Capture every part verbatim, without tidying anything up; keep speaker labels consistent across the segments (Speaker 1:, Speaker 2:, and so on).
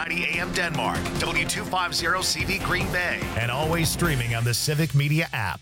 Speaker 1: ninety A M Denmark, W two fifty C V Green Bay, and always streaming on the Civic Media app.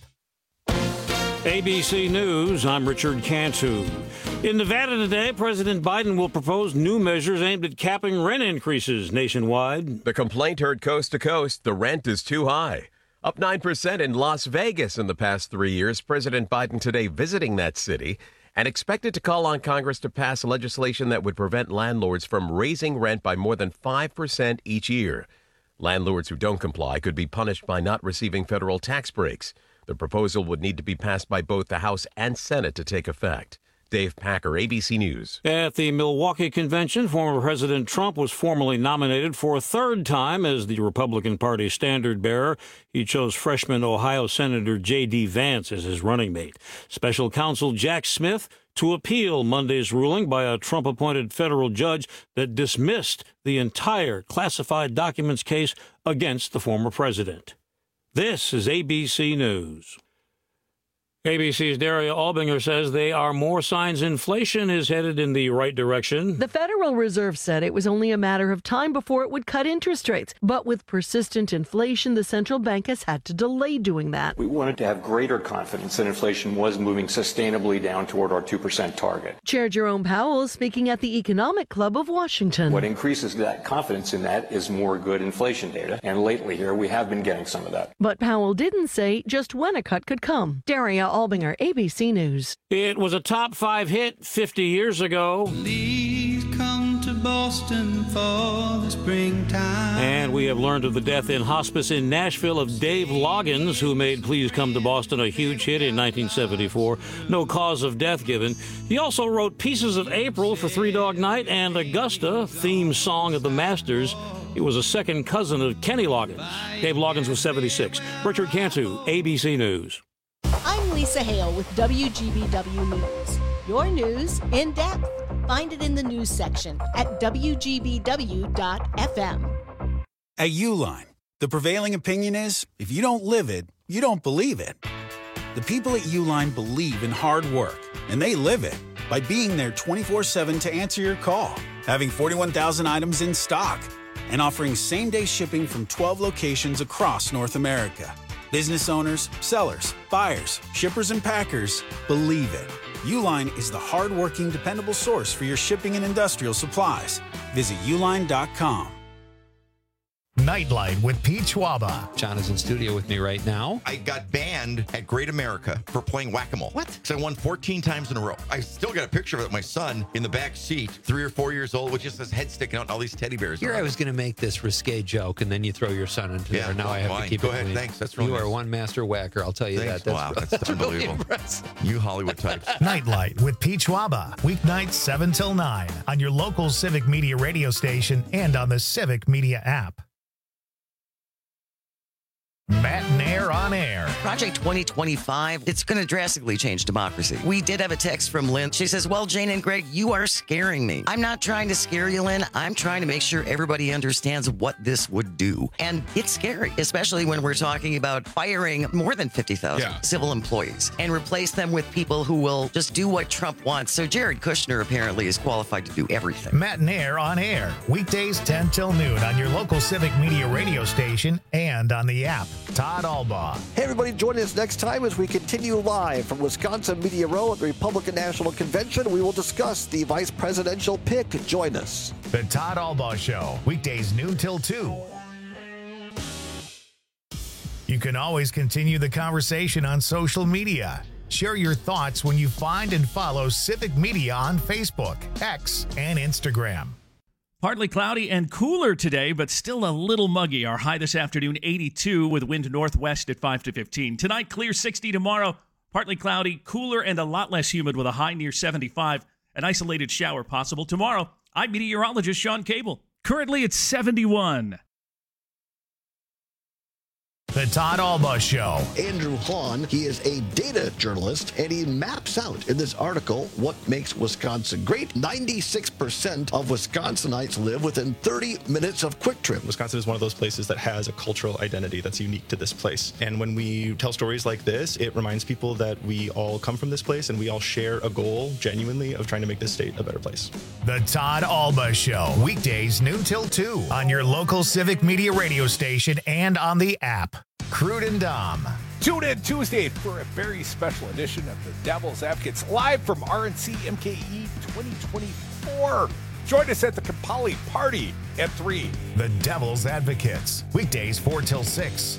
Speaker 2: A B C News, I'm Richard Cantu. In Nevada today, President Biden will propose new measures aimed at capping rent increases nationwide.
Speaker 3: The complaint heard coast to coast, the rent is too high. Up nine percent in Las Vegas in the past three years. President Biden today visiting that city and expected to call on Congress to pass legislation that would prevent landlords from raising rent by more than five percent each year. Landlords who don't comply could be punished by not receiving federal tax breaks. The proposal would need to be passed by both the House and Senate to take effect. Dave Packer, A B C News.
Speaker 2: At the Milwaukee convention, former President Trump was formally nominated for a third time as the Republican Party standard bearer. He chose freshman Ohio Senator J D. Vance as his running mate. Special counsel Jack Smith to appeal Monday's ruling by a Trump-appointed federal judge that dismissed the entire classified documents case against the former president. This is A B C News. A B C's Daria Albinger says there are more signs inflation is headed in the right direction.
Speaker 4: The Federal Reserve said it was only a matter of time before it would cut interest rates. But with persistent inflation, the central bank has had to delay doing that.
Speaker 5: We wanted to have greater confidence that inflation was moving sustainably down toward our two percent target.
Speaker 4: Chair Jerome Powell is speaking at the Economic Club of Washington.
Speaker 5: What increases that confidence in that is more good inflation data. And lately here, we have been getting some of that.
Speaker 4: But Powell didn't say just when a cut could come. Daria Albinger, A B C News.
Speaker 2: It was a top five hit fifty years ago.
Speaker 6: Please come to Boston for the springtime.
Speaker 2: And we have learned of the death in hospice in Nashville of Dave Loggins, who made Please Come to Boston a huge hit in nineteen seventy-four. No cause of death given. He also wrote Pieces of April for Three Dog Night and Augusta, theme song of the Masters. He was a second cousin of Kenny Loggins. Dave Loggins was seventy-six. Richard Cantu, A B C News.
Speaker 7: I'm Lisa Hale with W G B W News. Your news in depth. Find it in the news section at W G B W dot F M.
Speaker 8: At Uline, the prevailing opinion is if you don't live it, you don't believe it. The people at Uline believe in hard work, and they live it by being there twenty-four seven to answer your call, having forty-one thousand items in stock, and offering same-day shipping from twelve locations across North America. Business owners, sellers, buyers, shippers, and packers believe it. Uline is the hard-working, dependable source for your shipping and industrial supplies. Visit uline dot com.
Speaker 1: Nightlight with Pete Schwaba.
Speaker 9: John is in studio with me right now.
Speaker 10: I got banned at Great America for playing whack-a-mole.
Speaker 9: What?
Speaker 10: Because I won fourteen times in a row. I still got a picture of it, my son in the back seat, three or four years old, with just his head sticking out and all these teddy bears.
Speaker 9: Here I was going to make this risque joke, and then you throw your son into
Speaker 10: yeah,
Speaker 9: there. Now
Speaker 10: well,
Speaker 9: I have
Speaker 10: fine.
Speaker 9: to keep
Speaker 10: Go
Speaker 9: it
Speaker 10: ahead.
Speaker 9: clean.
Speaker 10: Thanks. That's really
Speaker 9: You
Speaker 10: nice.
Speaker 9: are one master whacker, I'll tell you
Speaker 10: Thanks.
Speaker 9: that. That's,
Speaker 10: wow, that's,
Speaker 9: that's
Speaker 10: unbelievable.
Speaker 9: Really
Speaker 10: you Hollywood types.
Speaker 1: Nightlight with Pete Schwaba. Weeknights seven till nine on your local Civic Media radio station and on the Civic Media app. Matt Nair on air.
Speaker 11: Project twenty twenty-five, it's going to drastically change democracy. We did have a text from Lynn. She says, well, Jane and Greg, you are scaring me. I'm not trying to scare you, Lynn. I'm trying to make sure everybody understands what this would do. And it's scary, especially when we're talking about firing more than fifty thousand yeah. civil employees and replace them with people who will just do what Trump wants. So Jared Kushner apparently is qualified to do everything.
Speaker 1: Matt Nair on air. Weekdays ten till noon on your local Civic Media radio station and on the app. Todd Albaugh.
Speaker 12: Hey, everybody, join us next time as we continue live from Wisconsin Media Row at the Republican National Convention. We will discuss the vice presidential pick. Join us.
Speaker 1: The Todd Albaugh Show, weekdays noon till two. You can always continue the conversation on social media. Share your thoughts when you find and follow Civic Media on Facebook, X, and Instagram.
Speaker 13: Partly cloudy and cooler today, but still a little muggy. Our high this afternoon, eighty-two, with wind northwest at five to fifteen. Tonight, clear sixty. Tomorrow, partly cloudy, cooler, and a lot less humid with a high near seventy-five. An isolated shower possible. Tomorrow, I'm meteorologist Sean Cable. Currently, it's seventy-one.
Speaker 1: The Todd Alba Show.
Speaker 12: Andrew Hahn, he is a data journalist, and he maps out in this article what makes Wisconsin great. ninety-six percent of Wisconsinites live within thirty minutes of Quick Trip.
Speaker 14: Wisconsin is one of those places that has a cultural identity that's unique to this place. And when we tell stories like this, it reminds people that we all come from this place and we all share a goal, genuinely, of trying to make this state a better place.
Speaker 1: The Todd Alba Show. Weekdays noon till two on your local Civic Media radio station and on the app. Crude and Dom.
Speaker 15: Tune in Tuesday for a very special edition of the Devil's Advocates live from R N C M K E twenty twenty-four. Join us at the Kampali Party at three.
Speaker 1: The Devil's Advocates. Weekdays four till six.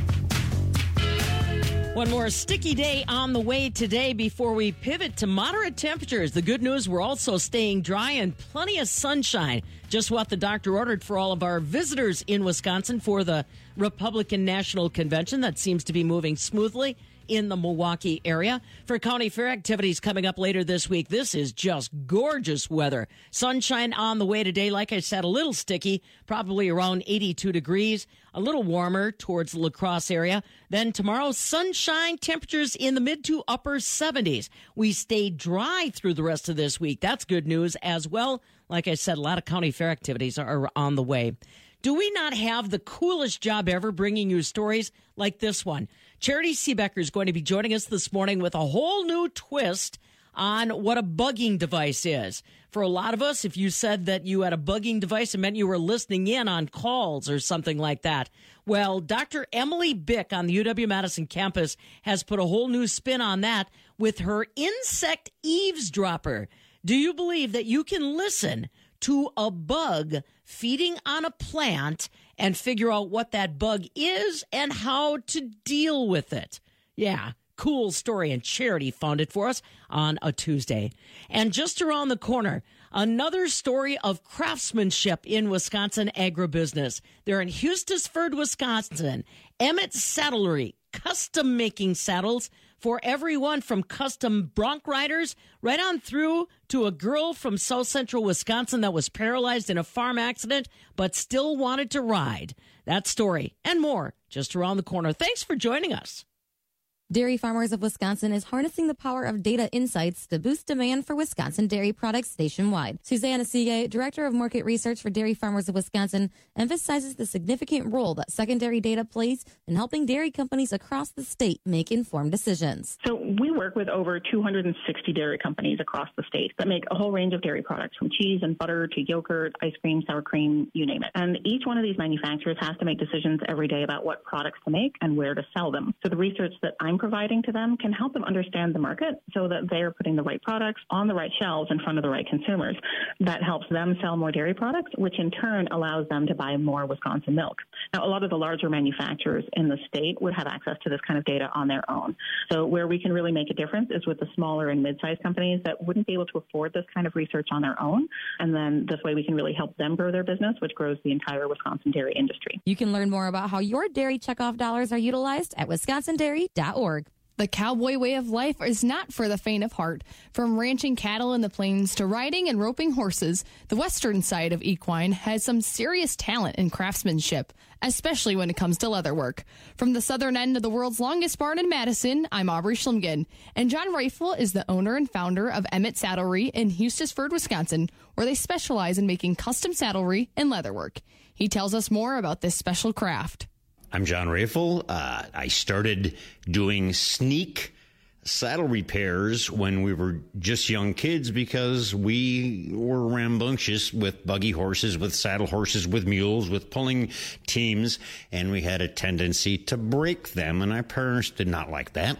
Speaker 16: One more sticky day on the way today before we pivot to moderate temperatures. The good news, we're also staying dry and plenty of sunshine. Just what the doctor ordered for all of our visitors in Wisconsin for the Republican National Convention. That seems to be moving smoothly in the Milwaukee area. For county fair activities coming up later this week, this is just gorgeous weather. Sunshine on the way today. Like I said, a little sticky, probably around eighty-two degrees, a little warmer towards the La Crosse area. Then tomorrow, sunshine, temperatures in the mid to upper seventies. We stay dry through the rest of this week. That's good news as well. Like I said, a lot of county fair activities are on the way. Do we not have the coolest job ever bringing you stories like this one? Charity Seebecker is going to be joining us this morning with a whole new twist on what a bugging device is. For a lot of us, if you said that you had a bugging device, it meant you were listening in on calls or something like that. Well, Doctor Emily Bick on the U W-Madison campus has put a whole new spin on that with her insect eavesdropper. Do you believe that you can listen to a bug feeding on a plant and figure out what that bug is and how to deal with it? Yeah, cool story, and Charity found it for us on a Tuesday. And just around the corner, another story of craftsmanship in Wisconsin agribusiness. They're in Hustisford, Wisconsin. Emmett Saddlery, custom making saddles for everyone from custom bronc riders right on through to a girl from South Central Wisconsin that was paralyzed in a farm accident but still wanted to ride. That story and more just around the corner. Thanks for joining us.
Speaker 17: Dairy Farmers of Wisconsin is harnessing the power of data insights to boost demand for Wisconsin dairy products nationwide. Susanna Siege, Director of Market Research for Dairy Farmers of Wisconsin, emphasizes the significant role that secondary data plays in helping dairy companies across the state make informed decisions.
Speaker 18: So we work with over two hundred sixty dairy companies across the state that make a whole range of dairy products, from cheese and butter to yogurt, ice cream, sour cream, you name it. And each one of these manufacturers has to make decisions every day about what products to make and where to sell them. So the research that I'm providing to them can help them understand the market so that they're putting the right products on the right shelves in front of the right consumers. That helps them sell more dairy products, which in turn allows them to buy more Wisconsin milk. Now, a lot of the larger manufacturers in the state would have access to this kind of data on their own. So where we can really make a difference is with the smaller and mid-sized companies that wouldn't be able to afford this kind of research on their own. And then this way we can really help them grow their business, which grows the entire Wisconsin dairy industry.
Speaker 17: You can learn more about how your dairy checkoff dollars are utilized at wisconsin dairy dot org.
Speaker 19: The cowboy way of life is not for the faint of heart. From ranching cattle in the plains to riding and roping horses, the western side of equine has some serious talent in craftsmanship, especially when it comes to leather work. From the southern end of the world's longest barn in Madison, I'm Aubrey Schlimgen, and John Reifel is the owner and founder of Emmett Saddlery in Hustisford, Wisconsin, where they specialize in making custom saddlery and leather work. He tells us more about this special craft.
Speaker 20: I'm John Reifel. Uh, I started doing sneak saddle repairs when we were just young kids because we were rambunctious with buggy horses, with saddle horses, with mules, with pulling teams, and we had a tendency to break them, and our parents did not like that.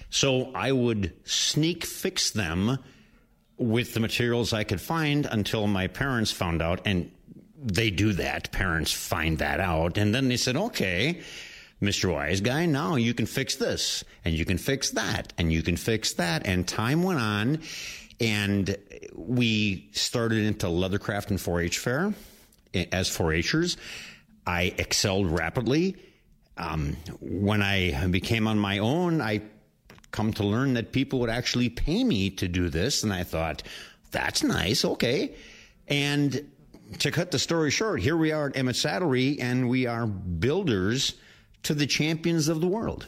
Speaker 20: So I would sneak fix them with the materials I could find until my parents found out, and they do that. Parents find that out. And then they said, okay, Mister Wise Guy, now you can fix this and you can fix that and you can fix that. And time went on and we started into leathercraft and four H fair as four H'ers. I excelled rapidly. Um, when I became on my own, I come to learn that people would actually pay me to do this. And I thought, that's nice. Okay. And to cut the story short, here we are at Emmett Saddlery, and we are builders to the champions of the world.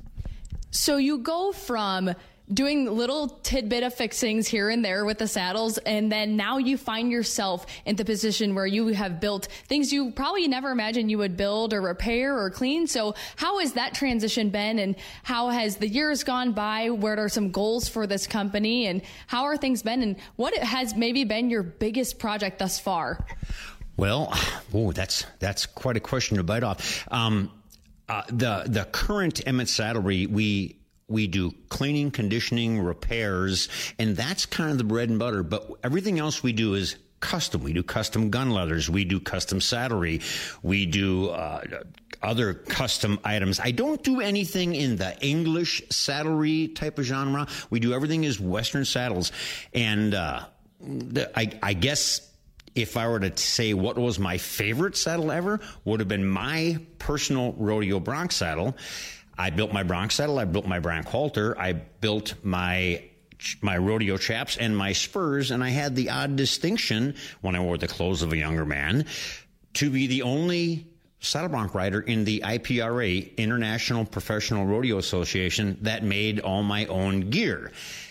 Speaker 19: So you go from doing little tidbit of fixings here and there with the saddles, and then now you find yourself in the position where you have built things you probably never imagined you would build or repair or clean. So how has that transition been, and how has the years gone by? What are some goals for this company, and how are things been, and what has maybe been your biggest project thus far?
Speaker 20: Well, oh, that's that's quite a question to bite off. Um, uh, the the current Emmett Saddlery, we we do cleaning, conditioning, repairs, and that's kind of the bread and butter. But everything else we do is custom. We do custom gun leathers. We do custom saddlery. We do uh, other custom items. I don't do anything in the English saddlery type of genre. We do everything as Western saddles, and uh, the, I, I guess. If I were to say what was my favorite saddle ever, would have been my personal rodeo bronc saddle. I built my bronc saddle. I built my bronc halter. I built my my rodeo chaps and my spurs, and I had the odd distinction when I wore the clothes of a younger man to be the only saddle bronc rider in the I P R A, International Professional Rodeo Association, that made all my own gear.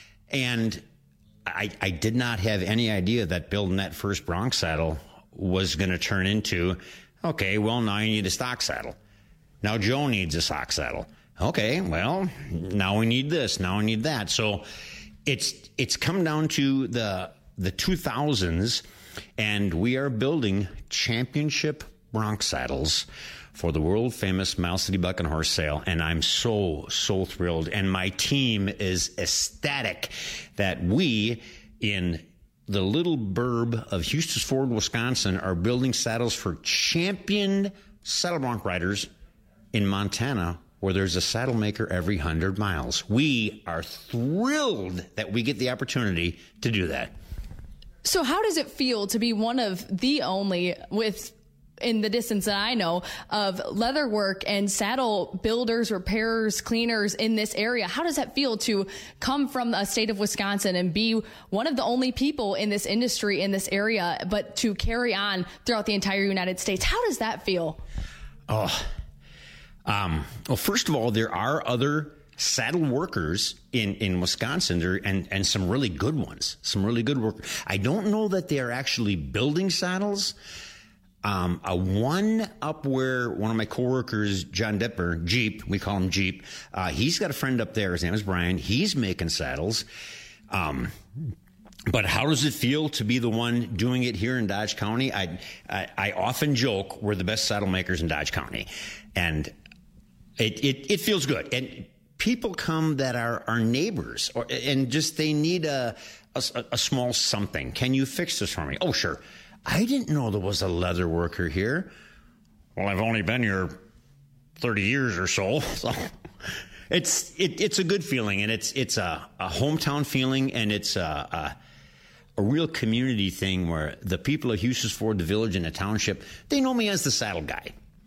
Speaker 20: And I, I did not have any idea that building that first bronc saddle was going to turn into, okay, well, now you need a stock saddle. Now Joe needs a stock saddle. Okay, well, now we need this. Now we need that. So it's it's come down to the the two thousands, and we are building championship bronc saddles for the world famous Miles City Buck and Horse Sale. And I'm so, so thrilled. And my team is ecstatic that we, in the little burb of Eustis Ford, Wisconsin, are building saddles for champion saddle bronc riders in Montana, where there's a saddle maker every hundred miles. We are thrilled that we get the opportunity to do that.
Speaker 19: So how does it feel to be one of the only, with in the distance that I know, of leather work and saddle builders, repairers, cleaners in this area? How does that feel to come from the state of Wisconsin and be one of the only people in this industry in this area, but to carry on throughout the entire United States? How does that feel?
Speaker 20: Oh, um, well, first of all, there are other saddle workers in, in Wisconsin there, and, and some really good ones, some really good work. I don't know that they are actually building saddles. Um, a one up where one of my coworkers, John Dipper, Jeep, we call him Jeep. Uh, he's got a friend up there. His name is Brian. He's making saddles. Um, but how does it feel to be the one doing it here in Dodge County? I, I, I often joke we're the best saddle makers in Dodge County, and it, it, it feels good. And people come that are our neighbors, or, and just they need a, a, a small something. Can you fix this for me? Oh, sure. I didn't know there was a leather worker here. Well, I've only been here thirty years or so. So it's it, it's a good feeling, and it's it's a, a hometown feeling, and it's a, a a real community thing where the people of Eustis Ford, the village and the township, they know me as the saddle guy.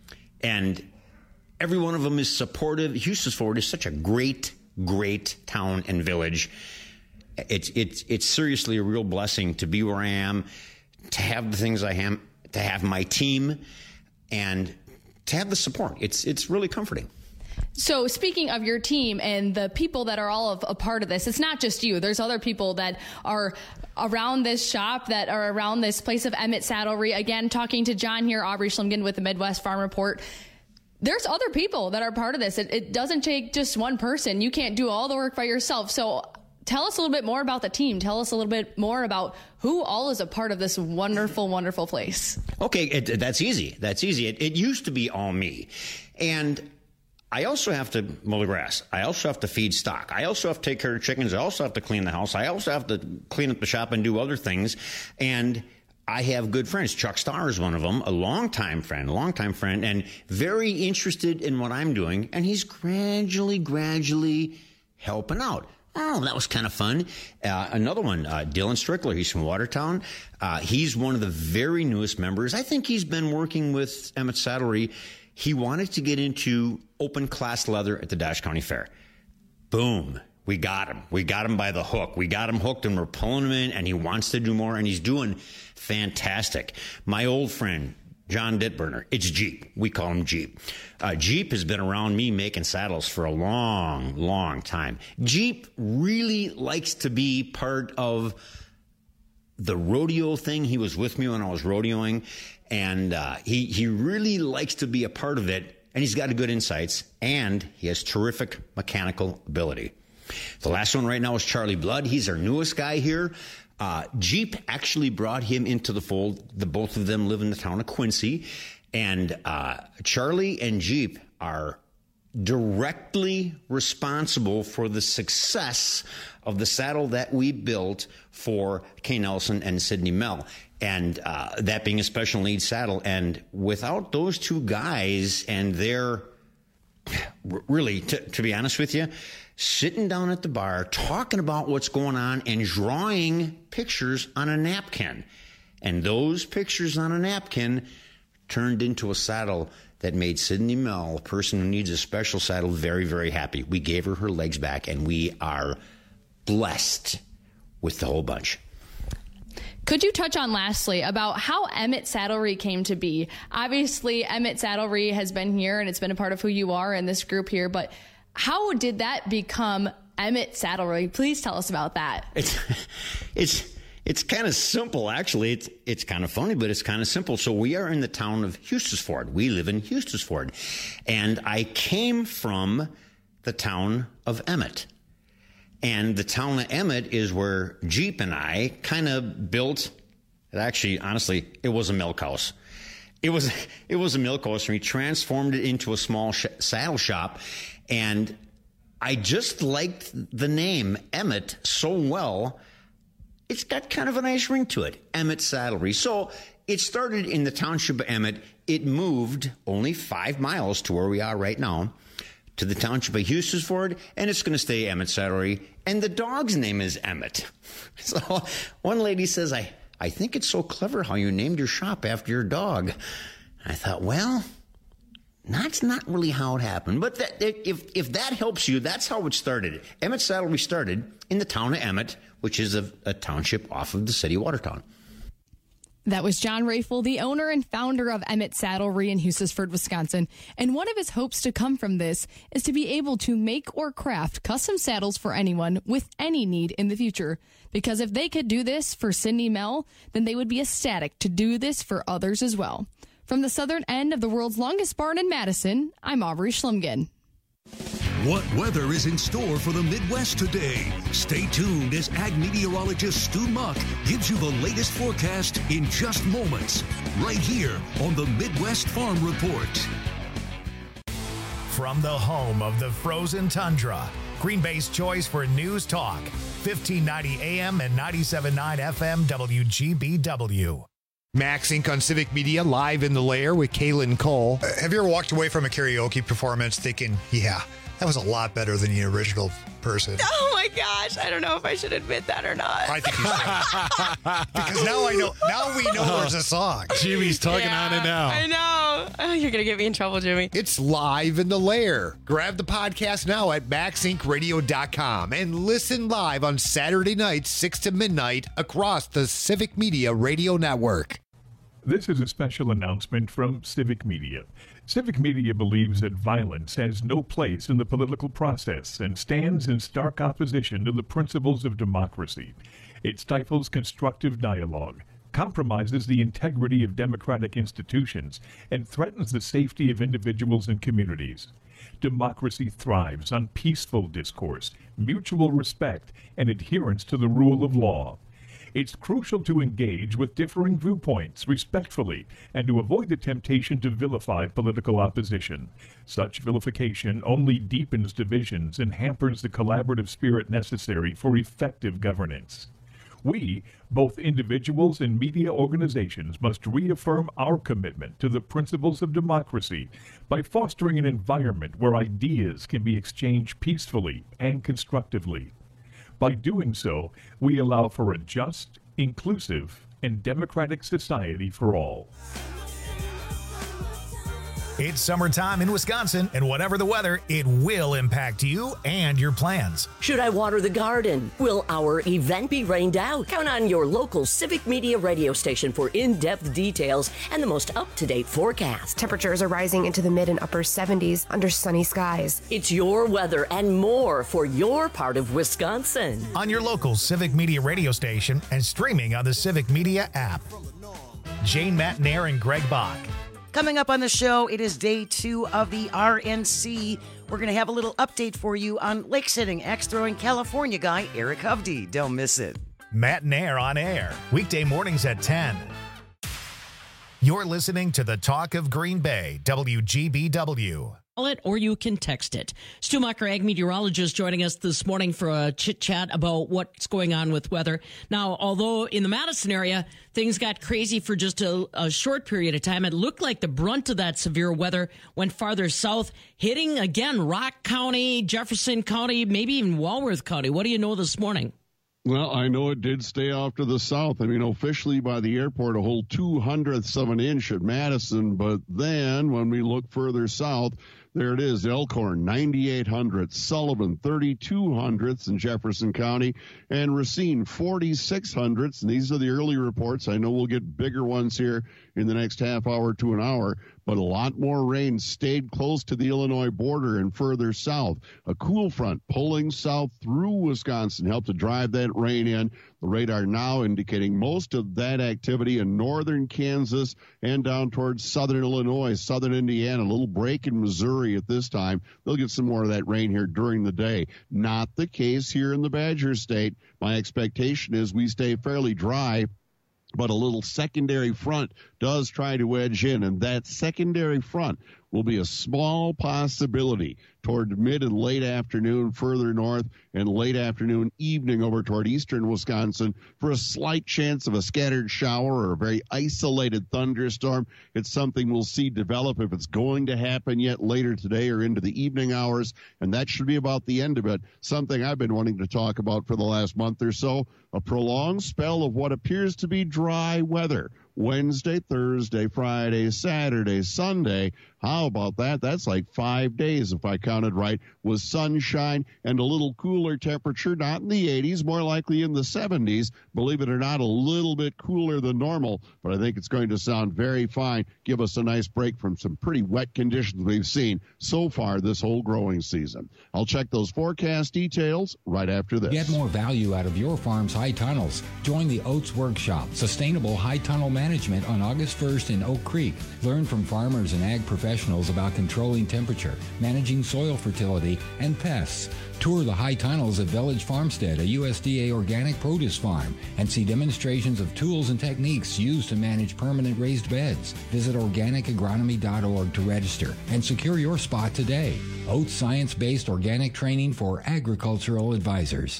Speaker 20: And every one of them is supportive. Eustis Ford is such a great, great town and village. It's it's it's seriously a real blessing to be where I am, to have the things I am, to have my team, and to have the support. It's it's really comforting.
Speaker 19: So speaking of your team and the people that are all of a part of this, it's not just you. There's other people that are around this shop, that are around this place of Emmett Saddlery. Again, talking to John here, Aubrey Schlimgen with the Midwest Farm Report. There's other people that are part of this. It, it doesn't take just one person. You can't do all the work by yourself. So tell us a little bit more about the team. Tell us a little bit more about who all is a part of this wonderful, wonderful place.
Speaker 20: Okay, it, that's easy. That's easy. It, it used to be all me. And I also have to mow the grass. I also have to feed stock. I also have to take care of chickens. I also have to clean the house. I also have to clean up the shop and do other things. And I have good friends. Chuck Starr is one of them, a longtime friend, a longtime friend, and very interested in what I'm doing. And he's gradually, gradually helping out. Oh, that was kind of fun. Uh, another one, uh, Dylan Strickler, he's from Watertown. Uh, he's one of the very newest members. I think he's been working with Emmett Saddlery. He wanted to get into open class leather at the Dodge County Fair. Boom. We got him. We got him by the hook. We got him hooked, and we're pulling him in, and he wants to do more, and he's doing fantastic. My old friend, John Dittburner. It's Jeep. We call him Jeep. Uh, Jeep has been around me making saddles for a long, long time. Jeep really likes to be part of the rodeo thing. He was with me when I was rodeoing, and uh, he, he really likes to be a part of it, and he's got good insights, and he has terrific mechanical ability. The last one right now is Charlie Blood. He's our newest guy here. Uh, Jeep actually brought him into the fold. The both of them live in the town of Quincy, and uh, Charlie and Jeep are directly responsible for the success of the saddle that we built for Kay Nelson and Sidney Mell, and uh, that being a special needs saddle. And without those two guys and their, really, to, to be honest with you, sitting down at the bar, talking about what's going on and drawing pictures on a napkin. And those pictures on a napkin turned into a saddle that made Sidney Mell, a person who needs a special saddle, very, very happy. We gave her her legs back, and we are blessed with the whole bunch.
Speaker 19: Could you touch on lastly about how Emmett Saddlery came to be? Obviously, Emmett Saddlery has been here, and it's been a part of who you are in this group here, but how did that become Emmett Saddlery? Please tell us about that.
Speaker 20: It's it's it's kind of simple, actually. It's it's kind of funny, but it's kind of simple. So we are in the town of Eustisford. We live in Eustisford, and I came from the town of Emmett. And the town of Emmett is where Jeep and I kind of built. Actually, honestly, it was a milk house. It was it was a milk house, and we transformed it into a small sh- saddle shop. And I just liked the name Emmett so well. It's got kind of a nice ring to it, Emmett Saddlery. So it started in the township of Emmett. It moved only five miles to where we are right now, to the township of Eustisford, and it's going to stay Emmett Saddlery. And the dog's name is Emmett. So one lady says, I, I think it's so clever how you named your shop after your dog. I thought, well, that's not really how it happened. But that, if if that helps you, that's how it started. Emmett Saddlery started in the town of Emmett, which is a, a township off of the city of Watertown.
Speaker 19: That was John Rafel, the owner and founder of Emmett Saddlery in Eustisford, Wisconsin. And one of his hopes to come from this is to be able to make or craft custom saddles for anyone with any need in the future. Because if they could do this for Sidney Mell, then they would be ecstatic to do this for others as well. From the southern end of the world's longest barn in Madison, I'm Aubrey Schlumgen.
Speaker 21: What weather is in store for the Midwest today? Stay tuned as ag meteorologist Stu Muck gives you the latest forecast in just moments, right here on the Midwest Farm Report.
Speaker 1: From the home of the frozen tundra, Green Bay's choice for news talk, fifteen ninety A M and ninety-seven point nine F M W G B W.
Speaker 22: Max Incorporated on Civic Media, live in the lair with Kaylin Cole.
Speaker 23: Uh, have you ever walked away from a karaoke performance thinking, yeah, that was a lot better than the original person?
Speaker 24: Oh my gosh, I don't know if I should admit that or not.
Speaker 23: I think you should. Because now I know, now we know there's a song.
Speaker 22: Jimmy's tugging
Speaker 24: Yeah,
Speaker 22: on it now.
Speaker 24: I know. Oh, you're going to get me in trouble, Jimmy.
Speaker 22: It's live in the lair. Grab the podcast now at max inc radio dot com and listen live on Saturday nights, six to midnight, across the Civic Media Radio Network.
Speaker 25: This is a special announcement from Civic Media. Civic Media believes that violence has no place in the political process and stands in stark opposition to the principles of democracy. It stifles constructive dialogue, compromises the integrity of democratic institutions, and threatens the safety of individuals and communities. Democracy thrives on peaceful discourse, mutual respect, and adherence to the rule of law. It's crucial to engage with differing viewpoints respectfully and to avoid the temptation to vilify political opposition. Such vilification only deepens divisions and hampers the collaborative spirit necessary for effective governance. We, both individuals and media organizations, must reaffirm our commitment to the principles of democracy by fostering an environment where ideas can be exchanged peacefully and constructively. By doing so, we allow for a just, inclusive, and democratic society for all.
Speaker 1: It's summertime in Wisconsin, and whatever the weather, it will impact you and your plans.
Speaker 2: Should I water the garden? Will our event be rained out? Count on your local Civic Media radio station for in-depth details and the most up-to-date forecast.
Speaker 3: Temperatures are rising into the mid and upper seventies under sunny skies.
Speaker 2: It's your weather and more for your part of Wisconsin.
Speaker 1: On your local Civic Media radio station and streaming on the Civic Media app. Jane Matnair and Greg Bach.
Speaker 4: Coming up on the show, it is day two of the R N C. We're going to have a little update for you on lake sitting, axe throwing California guy Eric Hovde. Don't miss it.
Speaker 1: Matnair on air, weekday mornings at ten. You're listening to the Talk of Green Bay, W G B W.
Speaker 16: Call it or you can text it. Stu Mucker, ag meteorologist, joining us this morning for a chit chat about what's going on with weather. Now, although in the Madison area, things got crazy for just a, a short period of time, it looked like the brunt of that severe weather went farther south, hitting again Rock County, Jefferson County, maybe even Walworth County. What do you know this morning?
Speaker 5: Well, I know it did stay off to the south. I mean, officially by the airport, a whole two hundredths of an inch at Madison. But then when we look further south, there it is, Elkhorn, ninety-eight hundredths, Sullivan, thirty-two hundredths in Jefferson County, and Racine, forty-six hundredths. And these are the early reports. I know we'll get bigger ones here in the next half hour to an hour, but a lot more rain stayed close to the Illinois border and further south. A cool front pulling south through Wisconsin helped to drive that rain in. The radar now indicating most of that activity in northern Kansas and down towards southern Illinois, southern Indiana, a little break in Missouri at this time. They'll get some more of that rain here during the day. Not the case here in the Badger State. My expectation is we stay fairly dry, but a little secondary front does try to edge in, and that secondary front will be a small possibility toward mid and late afternoon further north and late afternoon evening over toward eastern Wisconsin for a slight chance of a scattered shower or a very isolated thunderstorm. It's something we'll see develop if it's going to happen yet later today or into the evening hours, and that should be about the end of it. Something I've been wanting to talk about for the last month or so, a prolonged spell of what appears to be dry weather. Wednesday, Thursday, Friday, Saturday, Sunday. How about that? That's like five days, if I counted right, with sunshine and a little cooler temperature, not in the eighties, more likely in the seventies. Believe it or not, a little bit cooler than normal, but I think it's going to sound very fine. Give us a nice break from some pretty wet conditions we've seen so far this whole growing season. I'll check those forecast details right after this.
Speaker 6: Get more value out of your farm's high tunnels. Join the Oats Workshop, Sustainable High Tunnel Management, on August first in Oak Creek. Learn from farmers and ag professionals about controlling temperature, managing soil fertility, and pests. Tour the high tunnels at Village Farmstead, a U S D A organic produce farm, and see demonstrations of tools and techniques used to manage permanent raised beds. Visit organic agronomy dot org to register and secure your spot today. Oats science-based organic training for agricultural advisors.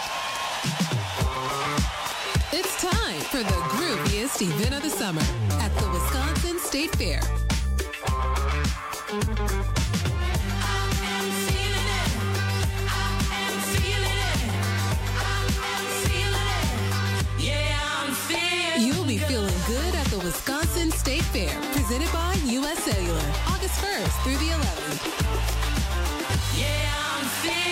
Speaker 26: It's time for the grooviest event of the summer at the Wisconsin State Fair. You'll be feeling good at the Wisconsin State Fair, presented by U S Cellular, August first through the eleventh. Yeah, I'm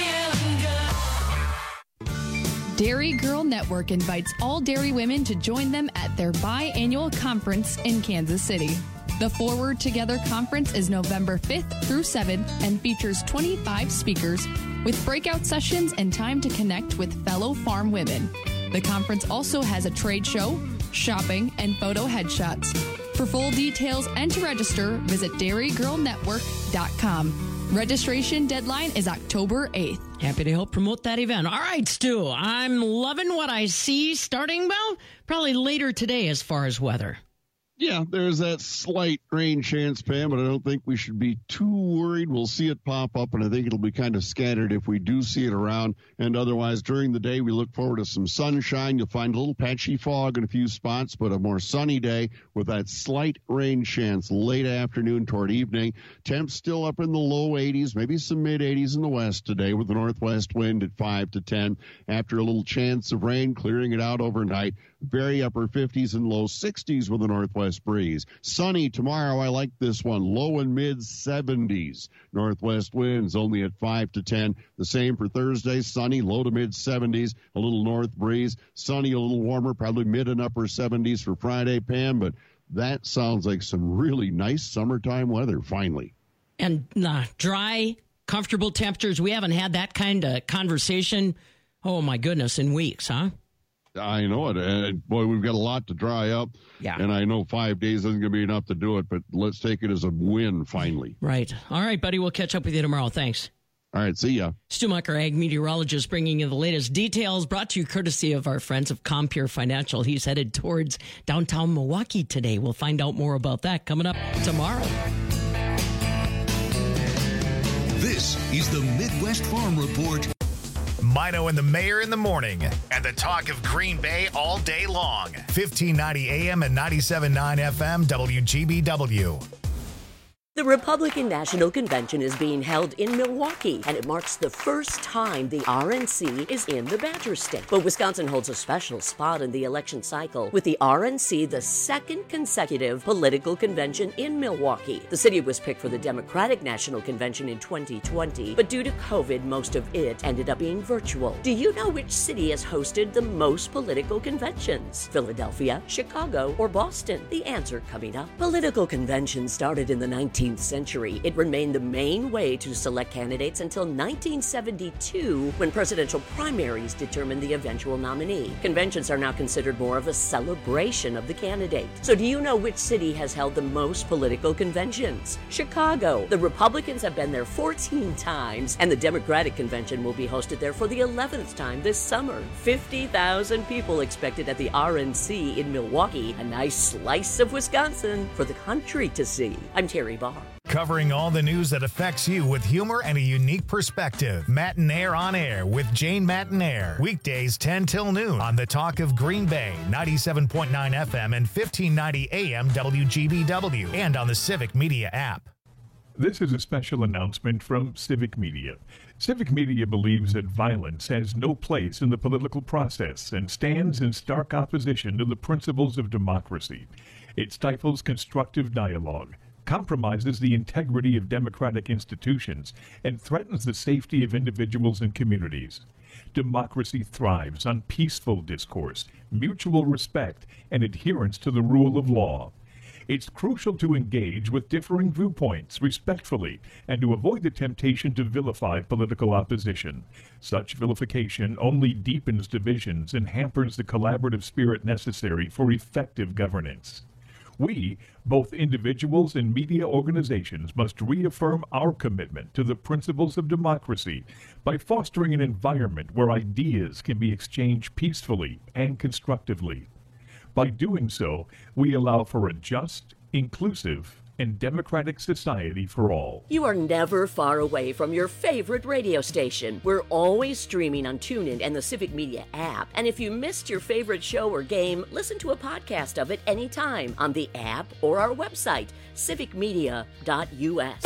Speaker 26: feeling good.
Speaker 19: Dairy Girl Network invites all dairy women to join them at their biannual conference in Kansas City. The Forward Together Conference is November fifth through seventh and features twenty-five speakers with breakout sessions and time to connect with fellow farm women. The conference also has a trade show, shopping, and photo headshots. For full details and to register, visit dairy girl network dot com. Registration deadline is October eighth.
Speaker 16: Happy to help promote that event. All right, Stu, I'm loving what I see starting, well, probably later today as far as weather.
Speaker 5: Yeah, there's that slight rain chance, Pam, but I don't think we should be too worried. We'll see it pop up, and I think it'll be kind of scattered if we do see it around. And otherwise, during the day, we look forward to some sunshine. You'll find a little patchy fog in a few spots, but a more sunny day with that slight rain chance late afternoon toward evening. Temps still up in the low eighties, maybe some mid eighties in the west today with the northwest wind at five to ten. After a little chance of rain, clearing it out overnight. very upper fifties and low sixties with a northwest breeze. Sunny tomorrow. I like this one. Low and mid seventies. Northwest winds only at five to ten. The same for Thursday. Sunny, low to mid seventies. A little north breeze. Sunny, a little warmer, probably mid and upper seventies for Friday, Pam. But that sounds like some really nice summertime weather, finally.
Speaker 16: And uh, dry, comfortable temperatures. We haven't had that kind of conversation, oh my goodness, in weeks, huh?
Speaker 5: I know it. And boy, we've got a lot to dry up.
Speaker 16: Yeah.
Speaker 5: And I know five days isn't going to be enough to do it, but let's take it as a win finally.
Speaker 16: Right. All right, buddy. We'll catch up with you tomorrow. Thanks.
Speaker 5: All right. See ya.
Speaker 16: Stu Mucker, ag meteorologist, bringing you the latest details, brought to you courtesy of our friends of Compure Financial. He's headed towards downtown Milwaukee today. We'll find out more about that coming up tomorrow.
Speaker 21: This is the Midwest Farm Report.
Speaker 1: Mino and the Mayor in the morning, and the talk of Green Bay all day long. fifteen ninety A M and ninety-seven point nine F M W G B W.
Speaker 2: The Republican National Convention is being held in Milwaukee, and it marks the first time the R N C is in the Badger State. But Wisconsin holds a special spot in the election cycle, with the R N C the second consecutive political convention in Milwaukee. The city was picked for the Democratic National Convention in twenty twenty, but due to COVID, most of it ended up being virtual. Do you know which city has hosted the most political conventions? Philadelphia, Chicago, or Boston? The answer coming up. Political conventions started in the nineteenth century. It remained the main way to select candidates until nineteen seventy-two, when presidential primaries determined the eventual nominee. Conventions are now considered more of a celebration of the candidate. So do you know which city has held the most political conventions? Chicago. The Republicans have been there fourteen times, and the Democratic convention will be hosted there for the eleventh time this summer. fifty thousand people expected at the R N C in Milwaukee. A nice slice of Wisconsin for the country to see. I'm Terry Barr.
Speaker 1: Covering all the news that affects you with humor and a unique perspective. Matinaire on Air with Jane Matinaire. Weekdays ten till noon on the Talk of Green Bay, ninety-seven point nine F M and fifteen ninety A M W G B W, and on the Civic Media app.
Speaker 25: This is a special announcement from Civic Media. Civic Media believes that violence has no place in the political process and stands in stark opposition to the principles of democracy. It stifles constructive dialogue, compromises the integrity of democratic institutions, and threatens the safety of individuals and communities. Democracy thrives on peaceful discourse, mutual respect, and adherence to the rule of law. It's crucial to engage with differing viewpoints respectfully and to avoid the temptation to vilify political opposition. Such vilification only deepens divisions and hampers the collaborative spirit necessary for effective governance. We, both individuals and media organizations, must reaffirm our commitment to the principles of democracy by fostering an environment where ideas can be exchanged peacefully and constructively. By doing so, we allow for a just, inclusive, and democratic society for all.
Speaker 2: You are never far away from your favorite radio station. We're always streaming on TuneIn and the Civic Media app. And if you missed your favorite show or game, listen to a podcast of it anytime on the app or our website, civic media dot U S.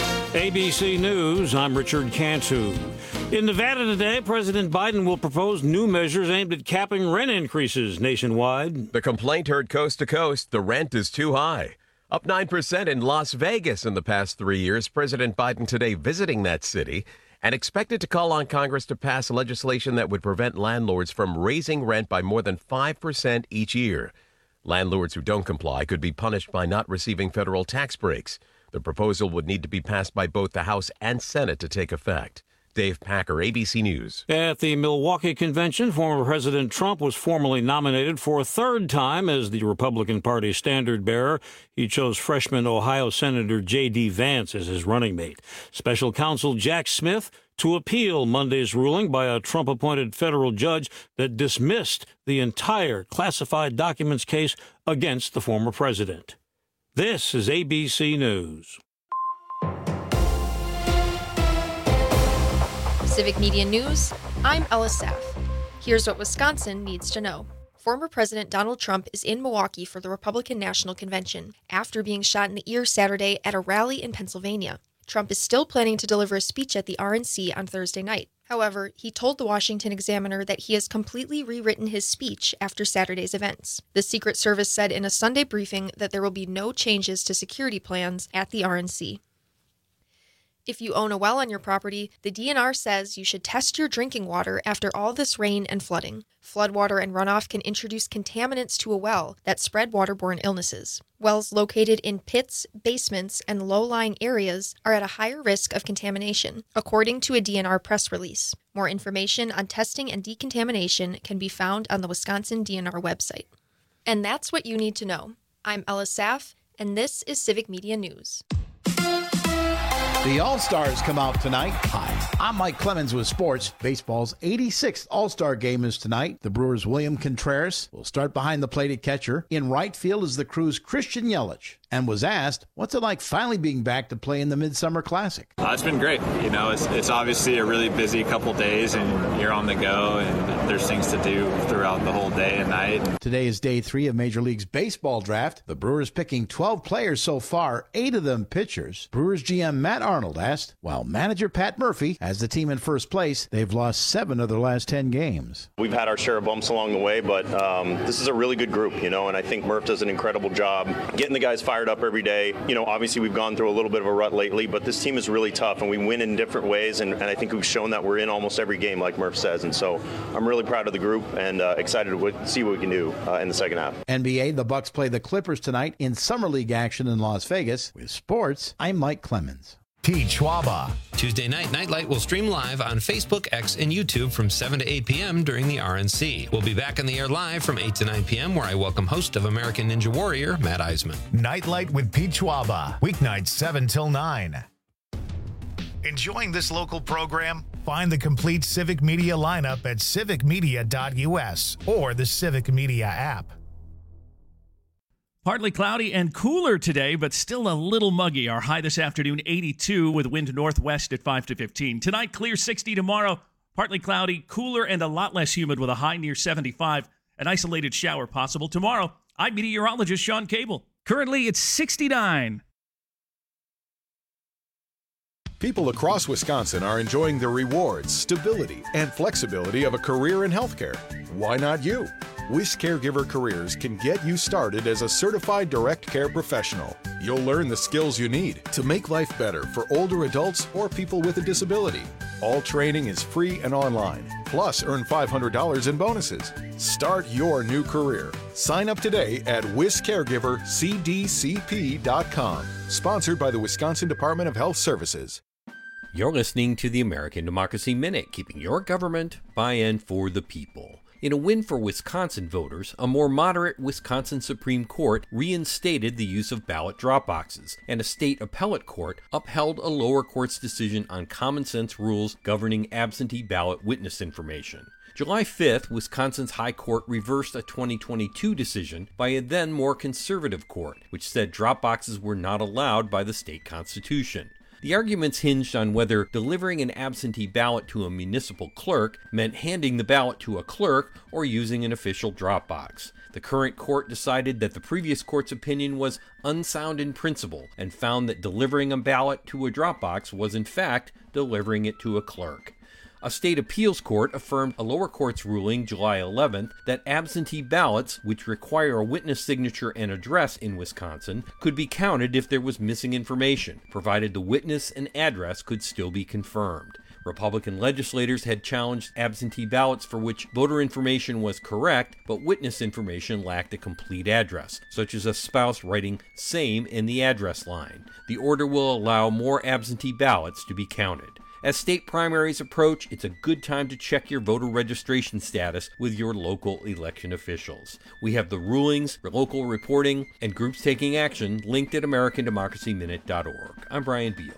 Speaker 7: A B C News, I'm Richard Cantu. In Nevada today, President Biden will propose new measures aimed at capping rent increases nationwide.
Speaker 8: The complaint heard coast to coast, the rent is too high. Up nine percent in Las Vegas in the past three years. President Biden today visiting that city and expected to call on Congress to pass legislation that would prevent landlords from raising rent by more than five percent each year. Landlords who don't comply could be punished by not receiving federal tax breaks. The proposal would need to be passed by both the House and Senate to take effect. Dave Packer, A B C News.
Speaker 7: At the Milwaukee convention, former President Trump was formally nominated for a third time as the Republican Party standard bearer. He chose freshman Ohio Senator J D Vance as his running mate. Special counsel Jack Smith to appeal Monday's ruling by a Trump-appointed federal judge that dismissed the entire classified documents case against the former president. This is A B C News.
Speaker 9: Civic Media News, I'm Ella Saff. Here's what Wisconsin needs to know. Former President Donald Trump is in Milwaukee for the Republican National Convention after being shot in the ear Saturday at a rally in Pennsylvania. Trump is still planning to deliver a speech at the R N C on Thursday night. However, he told the Washington Examiner that he has completely rewritten his speech after Saturday's events. The Secret Service said in a Sunday briefing that there will be no changes to security plans at the R N C. If you own a well on your property, the D N R says you should test your drinking water after all this rain and flooding. Floodwater and runoff can introduce contaminants to a well that spread waterborne illnesses. Wells located in pits, basements, and low-lying areas are at a higher risk of contamination, according to a D N R press release. More information on testing and decontamination can be found on the Wisconsin D N R website. And that's what you need to know. I'm Ella Saff, and this is Civic Media News.
Speaker 10: The All-Stars come out tonight. Hi, I'm Mike Clemens with sports. Baseball's eighty-sixth All-Star game is tonight. The Brewers' William Contreras will start behind the plate at catcher. In right field is the Crew's Christian Yelich, and was asked, what's it like finally being back to play in the Midsummer Classic?
Speaker 11: Uh, it's been great. You know, it's, it's obviously a really busy couple days, and you're on the go, and there's things to do throughout the whole day and night.
Speaker 10: Today is day three of Major League's baseball draft. The Brewers picking twelve players so far, eight of them pitchers. Brewers G M Matt Arnold asked, while manager Pat Murphy has the team in first place, they've lost seven of their last ten games.
Speaker 12: We've had our share of bumps along the way, but um, this is a really good group, you know, and I think Murph does an incredible job getting the guys fired up every day. You know, obviously we've gone through a little bit of a rut lately, but this team is really tough, and we win in different ways, and, and I think we've shown that we're in almost every game, like Murph says, and so I'm really proud of the group and uh, excited to w- see what we can do uh, in the second half.
Speaker 10: N B A, the Bucks play the Clippers tonight in Summer League action in Las Vegas. With sports, I'm Mike Clemens.
Speaker 1: Pete Schwaba.
Speaker 13: Tuesday night, Nightlight will stream live on Facebook, X, and YouTube from seven to eight p.m. during the R N C. We'll be back on the air live from eight to nine p.m., where I welcome host of American Ninja Warrior, Matt Eisman.
Speaker 1: Nightlight with Pete Schwaba. Weeknights seven till nine. Enjoying this local program? Find the complete Civic Media lineup at civic media dot u s or the Civic Media app.
Speaker 14: Partly cloudy and cooler today, but still a little muggy. Our high this afternoon, eighty-two, with wind northwest at five to fifteen. Tonight, clear sixty. Tomorrow, partly cloudy, cooler, and a lot less humid with a high near seventy-five. An isolated shower possible. Tomorrow, I'm meteorologist Sean Cable. Currently, it's sixty-nine.
Speaker 15: People across Wisconsin are enjoying the rewards, stability, and flexibility of a career in healthcare. Why not you? Wish Caregiver Careers can get you started as a certified direct care professional. You'll learn the skills you need to make life better for older adults or people with a disability. All training is free and online. Plus, earn five hundred dollars in bonuses. Start your new career. Sign up today at wish caregiver c d c p dot com. Sponsored by the Wisconsin Department of Health Services.
Speaker 27: You're listening to the American Democracy Minute, keeping your government by and for the people. In a win for Wisconsin voters, a more moderate Wisconsin Supreme Court reinstated the use of ballot drop boxes, and a state appellate court upheld a lower court's decision on common sense rules governing absentee ballot witness information. July fifth, Wisconsin's High Court reversed a twenty twenty-two decision by a then more conservative court, which said drop boxes were not allowed by the state constitution. The arguments hinged on whether delivering an absentee ballot to a municipal clerk meant handing the ballot to a clerk or using an official drop box. The current court decided that the previous court's opinion was unsound in principle and found that delivering a ballot to a drop box was in fact delivering it to a clerk. A state appeals court affirmed a lower court's ruling July eleventh that absentee ballots, which require a witness signature and address in Wisconsin, could be counted if there was missing information, provided the witness and address could still be confirmed. Republican legislators had challenged absentee ballots for which voter information was correct, but witness information lacked a complete address, such as a spouse writing "same" in the address line. The order will allow more absentee ballots to be counted. As state primaries approach, it's a good time to check your voter registration status with your local election officials. We have the rulings, local reporting, and groups taking action linked at american democracy minute dot org. I'm Brian Beal.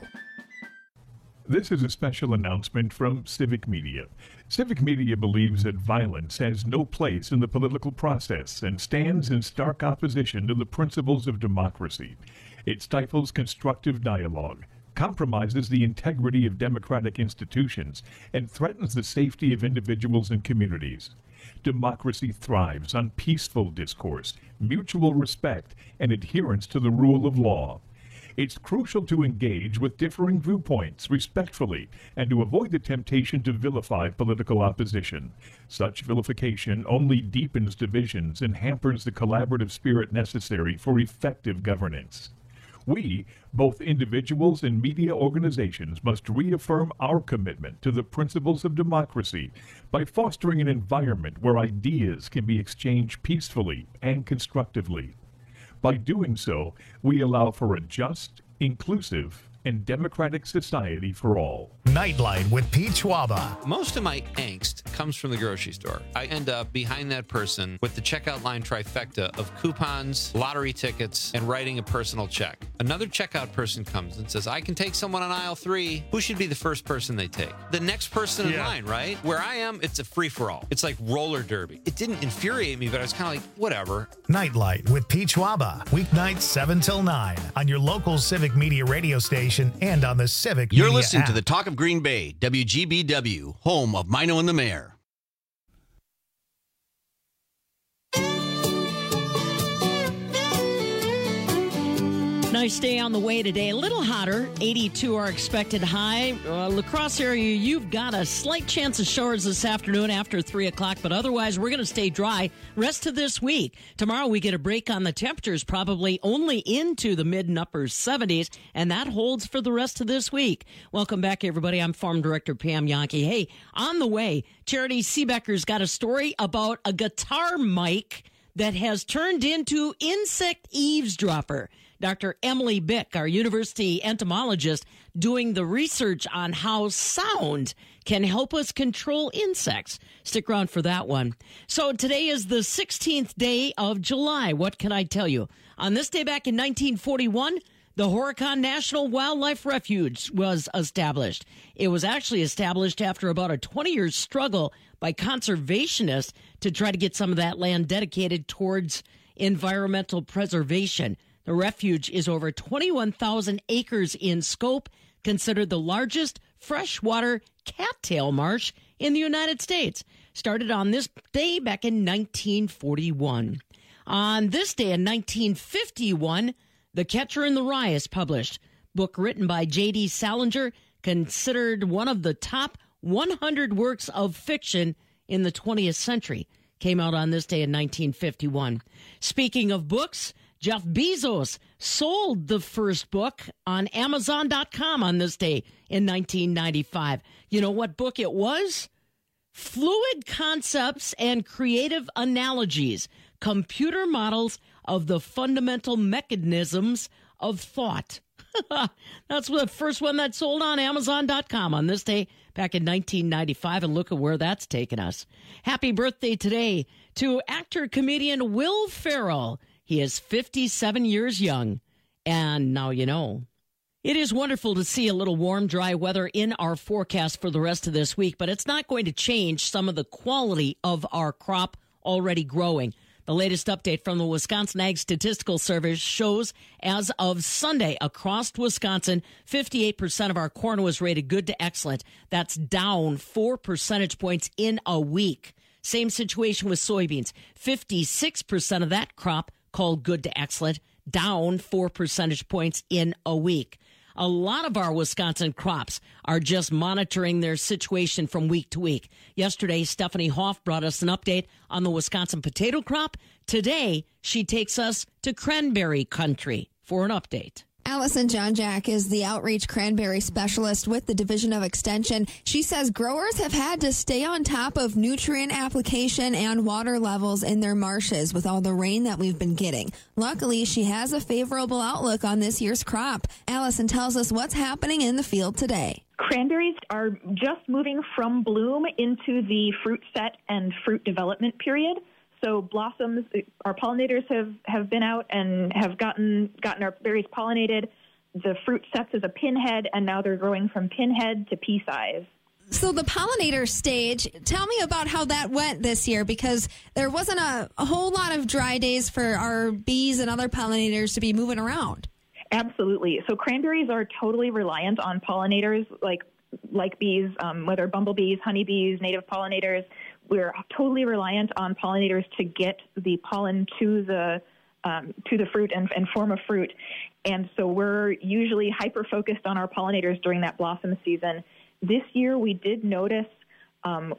Speaker 25: This is a special announcement from Civic Media. Civic Media believes that violence has no place in the political process and stands in stark opposition to the principles of democracy. It stifles constructive dialogue, compromises the integrity of democratic institutions, and threatens the safety of individuals and communities. Democracy thrives on peaceful discourse, mutual respect, and adherence to the rule of law. It's crucial to engage with differing viewpoints respectfully and to avoid the temptation to vilify political opposition. Such vilification only deepens divisions and hampers the collaborative spirit necessary for effective governance. We, both individuals and media organizations, must reaffirm our commitment to the principles of democracy by fostering an environment where ideas can be exchanged peacefully and constructively. By doing so, we allow for a just, inclusive, and democratic society for all.
Speaker 1: Nightlight with Pete Schwaba.
Speaker 13: Most of my angst comes from the grocery store. I end up behind that person with the checkout line trifecta of coupons, lottery tickets, and writing a personal check. Another checkout person comes and says, I can take someone on aisle three. Who should be the first person they take? The next person in
Speaker 1: Yeah.
Speaker 13: line, right? Where I am, it's a free-for-all. It's like roller derby. It didn't infuriate me, but I was kind of like, whatever.
Speaker 1: Nightlight with Pete Schwaba. Weeknights seven till nine on your local Civic Media radio station and on the Civic
Speaker 3: You're
Speaker 1: Media
Speaker 3: listening
Speaker 1: app.
Speaker 3: to the Talk of Green Bay, W G B W, home of Mino and the Mayor.
Speaker 16: Nice day on the way today. A little hotter. eighty-two our expected high. Uh, La Crosse area, you've got a slight chance of showers this afternoon after three o'clock, but otherwise we're going to stay dry rest of this week. Tomorrow we get a break on the temperatures, probably only into the mid and upper seventies, and that holds for the rest of this week. Welcome back, everybody. I'm Farm Director Pam Yankee. Hey, on the way, Charity Seebecker's got a story about a guitar mic that has turned into insect eavesdropper. Doctor Emily Bick, our university entomologist, doing the research on how sound can help us control insects. Stick around for that one. So today is the sixteenth day of July. What can I tell you? On this day back in nineteen forty-one, the Horicon National Wildlife Refuge was established. It was actually established after about a twenty-year struggle by conservationists to try to get some of that land dedicated towards environmental preservation. The refuge is over twenty-one thousand acres in scope, considered the largest freshwater cattail marsh in the United States. Started on this day back in nineteen forty-one. On this day in nineteen fifty-one, The Catcher in the Rye is published. Book written by J D Salinger, considered one of the top one hundred works of fiction in the twentieth century. Came out on this day in nineteen fifty-one. Speaking of books, Jeff Bezos sold the first book on Amazon dot com on this day in nineteen ninety-five. You know what book it was? Fluid Concepts and Creative Analogies, Computer Models of the Fundamental Mechanisms of Thought. That's the first one that sold on Amazon dot com on this day back in nineteen ninety-five, and look at where that's taken us. Happy birthday today to actor-comedian Will Ferrell. He is fifty-seven years young, and now you know. It is wonderful to see a little warm, dry weather in our forecast for the rest of this week, but it's not going to change some of the quality of our crop already growing. The latest update from the Wisconsin Ag Statistical Service shows as of Sunday across Wisconsin, fifty-eight percent of our corn was rated good to excellent. That's down four percentage points in a week. Same situation with soybeans. fifty-six percent of that crop called good to excellent, down four percentage points in a week. A lot of our Wisconsin crops are just monitoring their situation from week to week. Yesterday, Stephanie Hoff brought us an update on the Wisconsin potato crop. Today, she takes us to cranberry country for an update.
Speaker 17: Allison John Jack is the outreach cranberry specialist with the Division of Extension. She says growers have had to stay on top of nutrient application and water levels in their marshes with all the rain that we've been getting. Luckily, she has a favorable outlook on this year's crop. Allison tells us what's happening in the field today.
Speaker 18: Cranberries are just moving from bloom into the fruit set and fruit development period. So blossoms, our pollinators have, have been out and have gotten gotten our berries pollinated. The fruit sets as a pinhead, and now they're growing from pinhead to pea size.
Speaker 17: So the pollinator stage, tell me about how that went this year, because there wasn't a, a whole lot of dry days for our bees and other pollinators to be moving around.
Speaker 18: Absolutely. So cranberries are totally reliant on pollinators like like bees, um, whether bumblebees, honeybees, native pollinators. We're totally reliant on pollinators to get the pollen to the um, to the fruit and, and form a fruit. And so we're usually hyper-focused on our pollinators during that blossom season. This year we did notice um,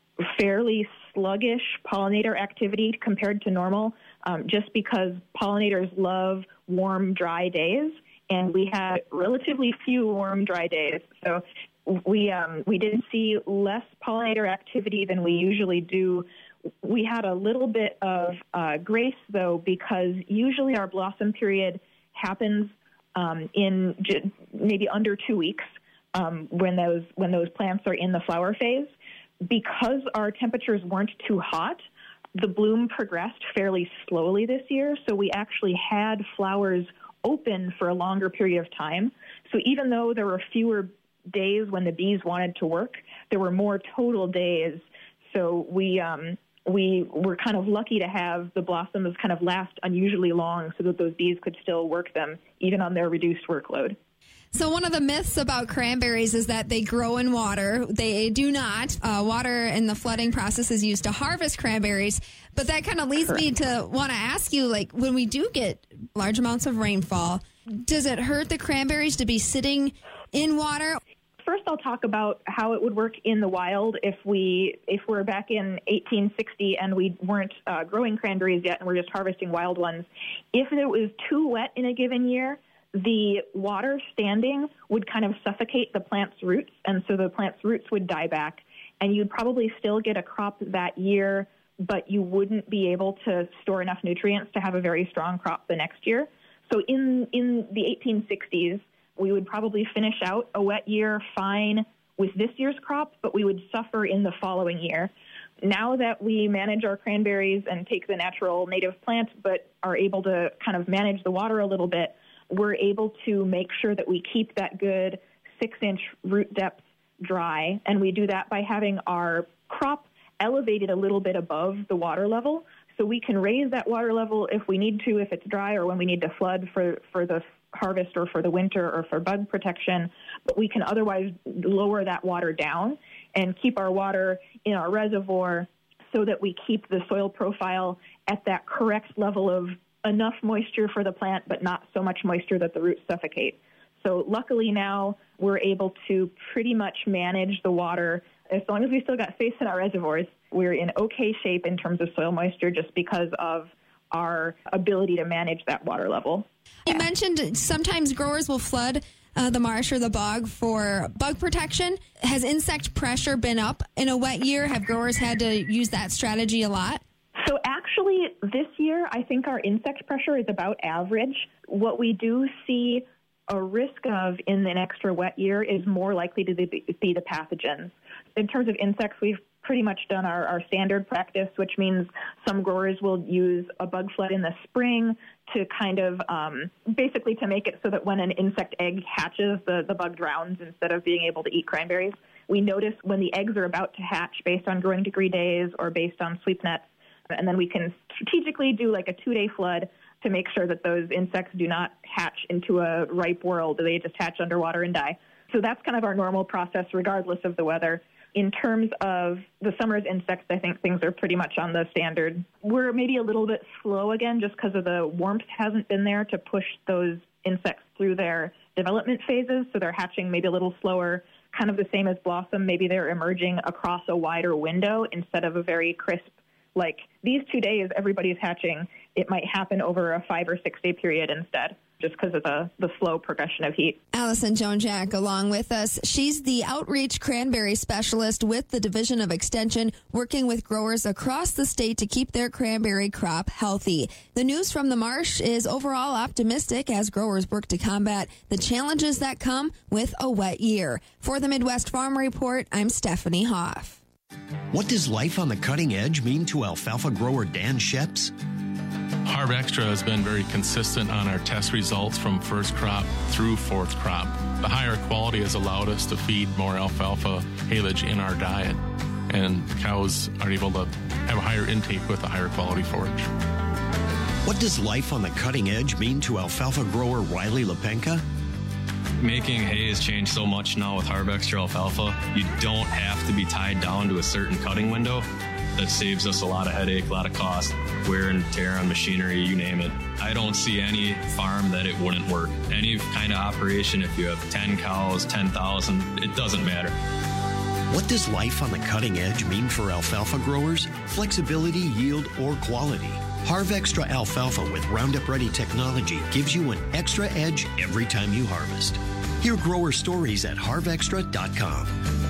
Speaker 18: fairly sluggish pollinator activity compared to normal, um, just because pollinators love warm, dry days, and we had relatively few warm, dry days. So we um, we did see less pollinator activity than we usually do. We had a little bit of uh, grace, though, because usually our blossom period happens um, in j- maybe under two weeks um, when those when those plants are in the flower phase. Because our temperatures weren't too hot, the bloom progressed fairly slowly this year, so we actually had flowers open for a longer period of time. So even though there were fewer days when the bees wanted to work, there were more total days. So we um, we were kind of lucky to have the blossoms kind of last unusually long so that those bees could still work them even on their reduced workload.
Speaker 17: So one of the myths about cranberries is that they grow in water. They do not. Uh, water in the flooding process is used to harvest cranberries. But that kind of leads Correct. me to want to ask you, like, when we do get large amounts of rainfall, does it hurt the cranberries to be sitting in water?
Speaker 18: First, I'll talk about how it would work in the wild if we if we're back in eighteen sixty and we weren't uh, growing cranberries yet and we're just harvesting wild ones. If it was too wet in a given year, the water standing would kind of suffocate the plant's roots, and so the plant's roots would die back, and you'd probably still get a crop that year, but you wouldn't be able to store enough nutrients to have a very strong crop the next year. So in, in the eighteen sixties, we would probably finish out a wet year fine with this year's crop, but we would suffer in the following year. Now that we manage our cranberries and take the natural native plant, but are able to kind of manage the water a little bit, we're able to make sure that we keep that good six-inch root depth dry, and we do that by having our crop elevated a little bit above the water level, so we can raise that water level if we need to, if it's dry, or when we need to flood for, for the harvest or for the winter or for bug protection, but we can otherwise lower that water down and keep our water in our reservoir so that we keep the soil profile at that correct level of enough moisture for the plant, but not so much moisture that the roots suffocate. So luckily now we're able to pretty much manage the water. As long as we still got space in our reservoirs, we're in okay shape in terms of soil moisture just because of our ability to manage that water level.
Speaker 17: You mentioned sometimes growers will flood uh, the marsh or the bog for bug protection. Has insect pressure been up in a wet year? Have growers had to use that strategy a lot?
Speaker 18: So actually, this year, I think our insect pressure is about average. What we do see a risk of in an extra wet year is more likely to be the pathogens. In terms of insects, we've pretty much done our, our standard practice, which means some growers will use a bug flood in the spring to kind of um, basically to make it so that when an insect egg hatches, the, the bug drowns instead of being able to eat cranberries. We notice when the eggs are about to hatch based on growing degree days or based on sweep nets, and then we can strategically do like a two-day flood to make sure that those insects do not hatch into a ripe world. They just hatch underwater and die. So that's kind of our normal process regardless of the weather. In terms of the summer's insects, I think things are pretty much on the standard. We're maybe a little bit slow again just because of the warmth hasn't been there to push those insects through their development phases, so they're hatching maybe a little slower, kind of the same as blossom. Maybe they're emerging across a wider window instead of a very crisp, like these two days everybody's hatching. It might happen over a five or six day period instead, just because of the, the slow progression of heat.
Speaker 17: Allison Jones-Jack along with us. She's the outreach cranberry specialist with the Division of Extension, working with growers across the state to keep their cranberry crop healthy. The news from the marsh is overall optimistic as growers work to combat the challenges that come with a wet year. For the Midwest Farm Report, I'm Stephanie Hoff.
Speaker 21: What does life on the cutting edge mean to alfalfa grower Dan Sheps?
Speaker 4: Harb Extra has been very consistent on our test results from first crop through fourth crop. The higher quality has allowed us to feed more alfalfa haylage in our diet, and cows are able to have a higher intake with a higher quality forage.
Speaker 21: What does life on the cutting edge mean to alfalfa grower Riley Lepenka?
Speaker 6: Making hay has changed so much now with Harb Extra alfalfa. You don't have to be tied down to a certain cutting window. that saves us a lot of headache, a lot of cost, wear and tear on machinery, you name it. I don't see any farm that it wouldn't work. Any kind of operation, if you have ten cows, ten thousand, it doesn't matter.
Speaker 5: What does life on the cutting edge mean for alfalfa growers? Flexibility, yield, or quality? Harvextra Alfalfa with Roundup Ready technology gives you an extra edge every time you harvest. Hear grower stories at harvextra dot com.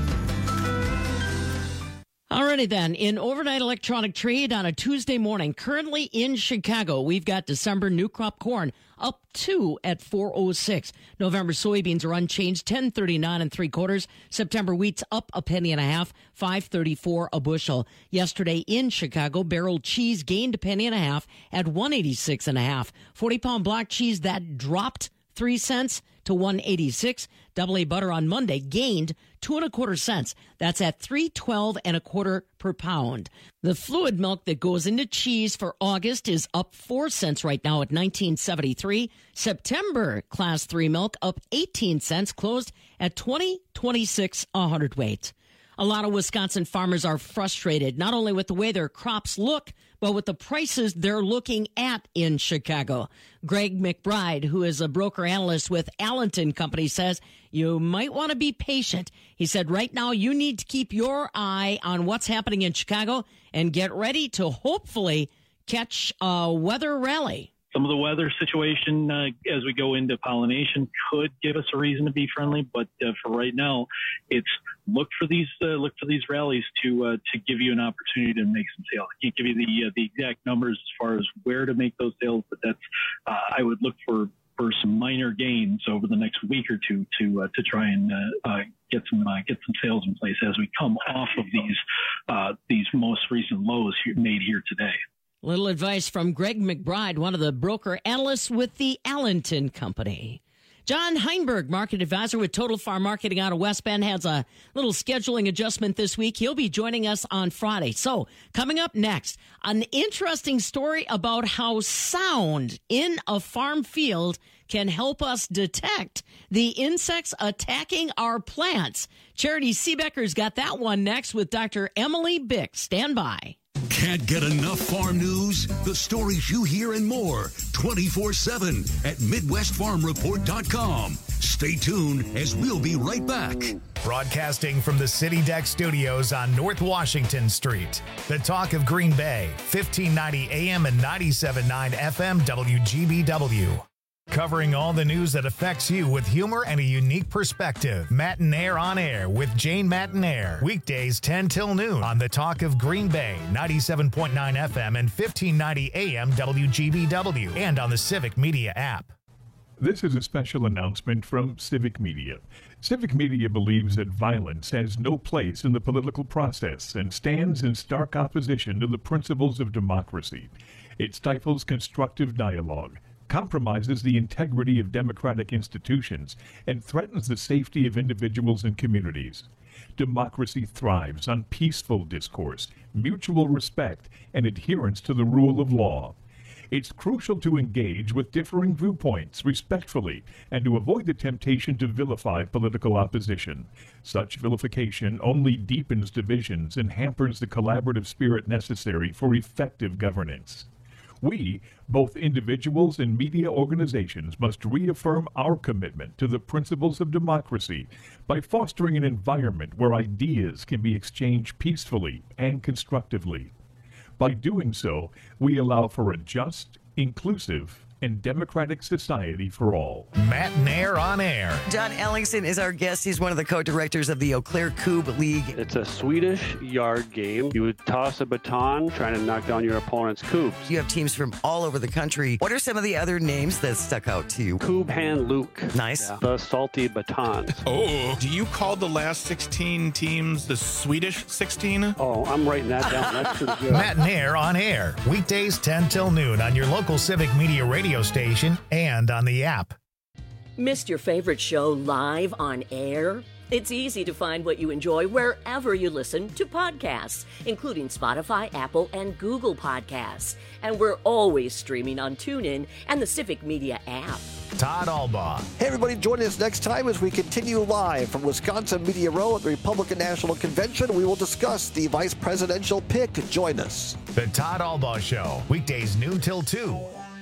Speaker 16: Alrighty then, in overnight electronic trade on a Tuesday morning, currently in Chicago, we've got December new crop corn up two at four oh six. November soybeans are unchanged, ten thirty-nine and three quarters. September wheat's up a penny and a half, five thirty-four a bushel. Yesterday in Chicago, barrel cheese gained a penny and a half at one eighty-six and a half. forty pound block cheese that dropped three cents to one eighty-six. Double A butter on Monday gained two and a quarter cents. That's at three twelve and a quarter per pound. The fluid milk that goes into cheese for August is up four cents right now at nineteen seventy-three. September class three milk up eighteen cents, closed at twenty twenty-six a hundredweight. A lot of Wisconsin farmers are frustrated, not only with the way their crops look, but with the prices they're looking at in Chicago. Greg McBride, who is a broker analyst with Allenton Company, says you might want to be patient. He said right now you need to keep your eye on what's happening in Chicago and get ready to hopefully catch a weather rally.
Speaker 19: Some of the weather situation uh, as we go into pollination could give us a reason to be friendly, but uh, for right now, it's look for these uh, look for these rallies to uh, to give you an opportunity to make some sales. I can't give you the uh, the exact numbers as far as where to make those sales, but that's uh, I would look for, for some minor gains over the next week or two to uh, to try and uh, uh, get some uh, get some sales in place as we come off of these uh, these most recent lows here, made here today.
Speaker 16: Little advice from Greg McBride, one of the broker analysts with the Allenton Company. John Heinberg, market advisor with Total Farm Marketing out of West Bend, has a little scheduling adjustment this week. He'll be joining us on Friday. So coming up next, an interesting story about how sound in a farm field can help us detect the insects attacking our plants. Charity Seebecker's got that one next with Doctor Emily Bick. Stand by.
Speaker 21: Can't get enough farm news? The stories you hear and more twenty-four seven at Midwest Farm Report dot com. Stay tuned as we'll be right back.
Speaker 1: Broadcasting from the City Deck Studios on North Washington Street. The Talk of Green Bay, fifteen ninety A M and ninety-seven point nine F M W G B W. Covering all the news that affects you with humor and a unique perspective. Matinaire on Air with Jane Matinaire. Weekdays ten till noon on the Talk of Green Bay, ninety-seven point nine F M and fifteen ninety A M W G B W, and on the Civic Media app.
Speaker 25: This is a special announcement from Civic Media. Civic Media believes that violence has no place in the political process and stands in stark opposition to the principles of democracy. It stifles constructive dialogue, compromises the integrity of democratic institutions, and threatens the safety of individuals and communities. Democracy thrives on peaceful discourse, mutual respect, and adherence to the rule of law. It's crucial to engage with differing viewpoints respectfully and to avoid the temptation to vilify political opposition. Such vilification only deepens divisions and hampers the collaborative spirit necessary for effective governance. We, both individuals and media organizations, must reaffirm our commitment to the principles of democracy by fostering an environment where ideas can be exchanged peacefully and constructively. By doing so, we allow for a just, inclusive, and democratic society for all.
Speaker 1: Matinaire on Air.
Speaker 20: John Ellingson is our guest. He's one of the co-directors of the Eau Claire Coupe League.
Speaker 22: It's a Swedish yard game. You would toss a baton trying to knock down your opponent's coops.
Speaker 20: You have teams from all over the country. What are some of the other names that stuck out to you?
Speaker 22: Coupe Hand Luke.
Speaker 20: Nice.
Speaker 22: Yeah. The salty batons.
Speaker 23: Oh, do you call the last sixteen teams the Swedish sixteen?
Speaker 22: Oh, I'm writing that down. That's pretty good.
Speaker 1: Matinaire on Air. Weekdays ten till noon on your local Civic Media radio station and on the app.
Speaker 2: Missed your favorite show live on air? It's easy to find what you enjoy wherever you listen to podcasts, including Spotify, Apple, and Google Podcasts. And we're always streaming on TuneIn and the Civic Media app.
Speaker 1: Todd Albaugh.
Speaker 7: Hey, everybody, join us next time as we continue live from Wisconsin Media Row at the Republican National Convention. We will discuss the vice presidential pick. Join us.
Speaker 1: The Todd Albaugh Show, weekdays noon till two.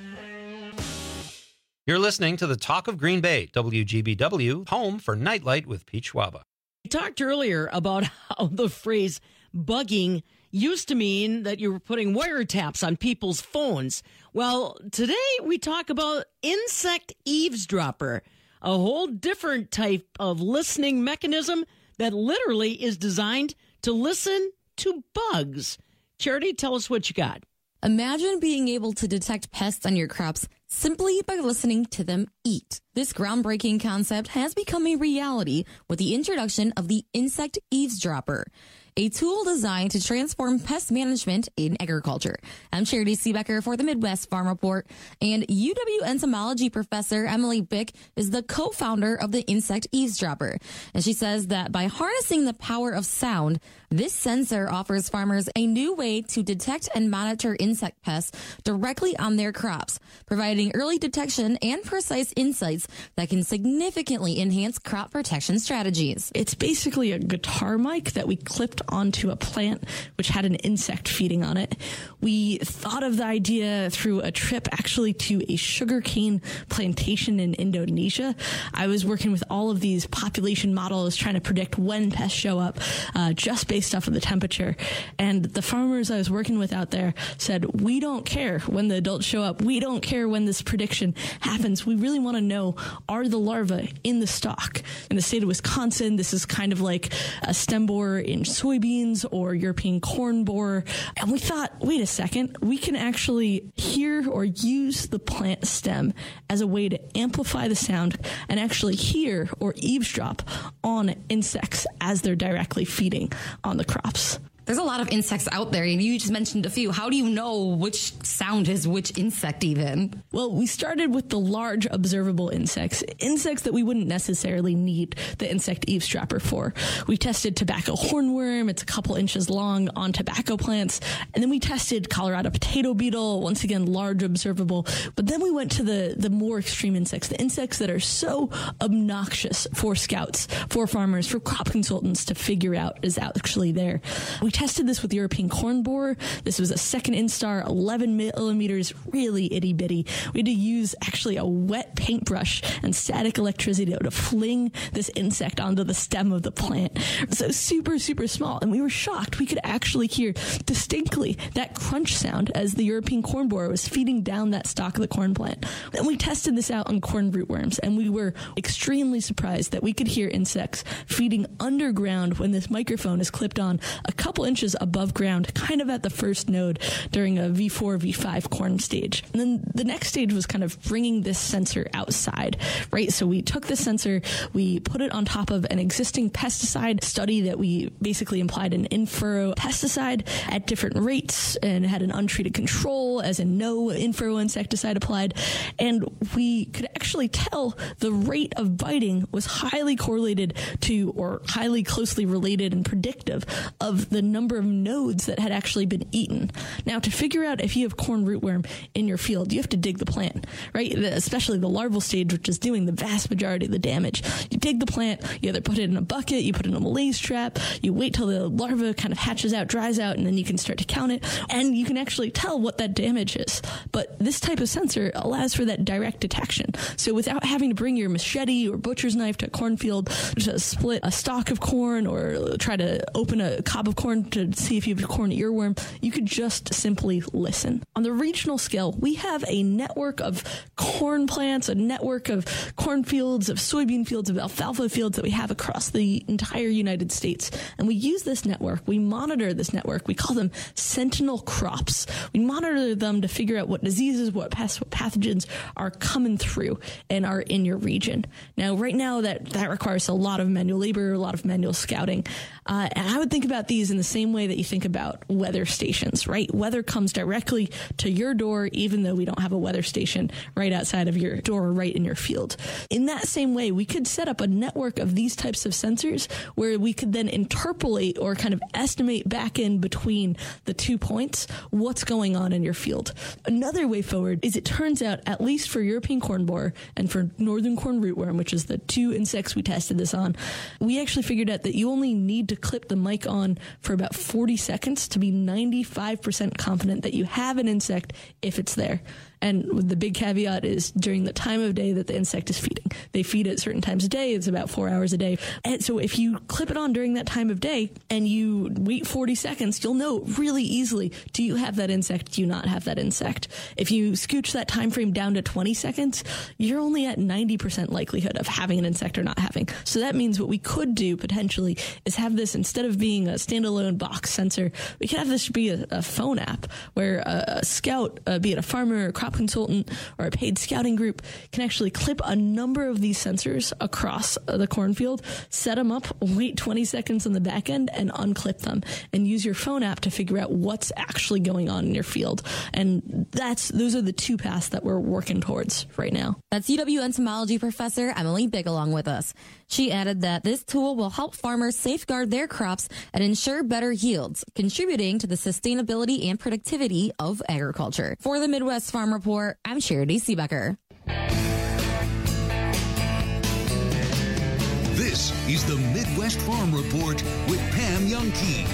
Speaker 27: You're listening to the Talk of Green Bay, W G B W, home for Nightlight with Pete Schwaba.
Speaker 16: We talked earlier about how the phrase bugging used to mean that you were putting wiretaps on people's phones. Well, today we talk about insect eavesdropper, a whole different type of listening mechanism that literally is designed to listen to bugs. Charity, tell us what you got.
Speaker 8: Imagine being able to detect pests on your crops simply by listening to them eat. This groundbreaking concept has become a reality with the introduction of the insect eavesdropper, a tool designed to transform pest management in agriculture. I'm Charity Seebecker for the Midwest Farm Report, and U W entomology professor Emily Bick is the co-founder of the insect eavesdropper. And she says that by harnessing the power of sound, this sensor offers farmers a new way to detect and monitor insect pests directly on their crops, providing early detection and precise insights that can significantly enhance crop protection strategies.
Speaker 9: It's basically a guitar mic that we clipped onto a plant which had an insect feeding on it. We thought of the idea through a trip actually to a sugarcane plantation in Indonesia. I was working with all of these population models trying to predict when pests show up uh, just based off of the temperature. And the farmers I was working with out there said, we don't care when the adults show up. We don't care when this prediction happens. We really want to know, are the larvae in the stalk? In the state of Wisconsin, this is kind of like a stem borer in soybeans or European corn borer. And we thought, wait a second, we can actually hear or use the plant stem as a way to amplify the sound and actually hear or eavesdrop on insects as they're directly feeding on the crops.
Speaker 8: There's a lot of insects out there, and you just mentioned a few. How do you know which sound is which insect even?
Speaker 9: Well, we started with the large observable insects, insects that we wouldn't necessarily need the insect eavesdropper for. We tested tobacco hornworm, it's a couple inches long, on tobacco plants, and then we tested Colorado potato beetle, once again, large observable. But then we went to the, the more extreme insects, the insects that are so obnoxious for scouts, for farmers, for crop consultants to figure out is actually there. We tested this with European corn borer. This was a second instar, eleven millimeters, really itty bitty. We had to use actually a wet paintbrush and static electricity to fling this insect onto the stem of the plant. So super, super small. And we were shocked. We could actually hear distinctly that crunch sound as the European corn borer was feeding down that stalk of the corn plant. Then we tested this out on corn rootworms, and we were extremely surprised that we could hear insects feeding underground when this microphone is clipped on a couple inches above ground, kind of at the first node during a V four, V five corn stage. And then the next stage was kind of bringing this sensor outside, right? So we took the sensor, we put it on top of an existing pesticide study that we basically implied an in-furrow pesticide at different rates and had an untreated control, as in no in-furrow insecticide applied. And we could actually tell the rate of biting was highly correlated to, or highly closely related and predictive of the number of nodes that had actually been eaten. Now, to figure out if you have corn rootworm in your field, you have to dig the plant, right? Especially the larval stage, which is doing the vast majority of the damage. You dig the plant, you either put it in a bucket, you put it in a malaise trap, you wait till the larva kind of hatches out, dries out, and then you can start to count it, and you can actually tell what that damage is. But this type of sensor allows for that direct detection. So without having to bring your machete or butcher's knife to a cornfield to split a stalk of corn or try to open a cob of corn to see if you have a corn earworm, you could just simply listen. On the regional scale, we have a network of corn plants, a network of cornfields, of soybean fields, of alfalfa fields that we have across the entire United States. And we use this network, we monitor this network, we call them sentinel crops. We monitor them to figure out what diseases, what pests, what pathogens are coming through and are in your region. Now, right now, that, that requires a lot of manual labor, a lot of manual scouting. Uh, and I would think about these in the same way that you think about weather stations, right? Weather comes directly to your door, even though we don't have a weather station right outside of your door, right in your field. In that same way, we could set up a network of these types of sensors where we could then interpolate or kind of estimate back in between the two points what's going on in your field. Another way forward is it turns out, at least for European corn borer and for northern corn rootworm, which is the two insects we tested this on, we actually figured out that you only need to clip the mic on for about forty seconds to be ninety-five percent confident that you have an insect if it's there. And the big caveat is during the time of day that the insect is feeding. They feed at certain times of day. It's about four hours a day. And so if you clip it on during that time of day and you wait forty seconds, you'll know really easily, do you have that insect? Do you not have that insect? If you scooch that time frame down to twenty seconds, you're only at ninety percent likelihood of having an insect or not having. So that means what we could do potentially is have this, instead of being a standalone box sensor, we could have this be a, a phone app where a, a scout, uh, be it a farmer or crop consultant or a paid scouting group, can actually clip a number of these sensors across the cornfield, set them up, wait twenty seconds on the back end, and unclip them, and use your phone app to figure out what's actually going on in your field. And that's those are the two paths that we're working towards right now.
Speaker 8: That's U W entomology professor Emily Big along with us. She added that this tool will help farmers safeguard their crops and ensure better yields, contributing to the sustainability and productivity of agriculture. For the Midwest Farm Report, I'm Charity Seebecker.
Speaker 21: This is the Midwest Farm Report with Pam Youngkey.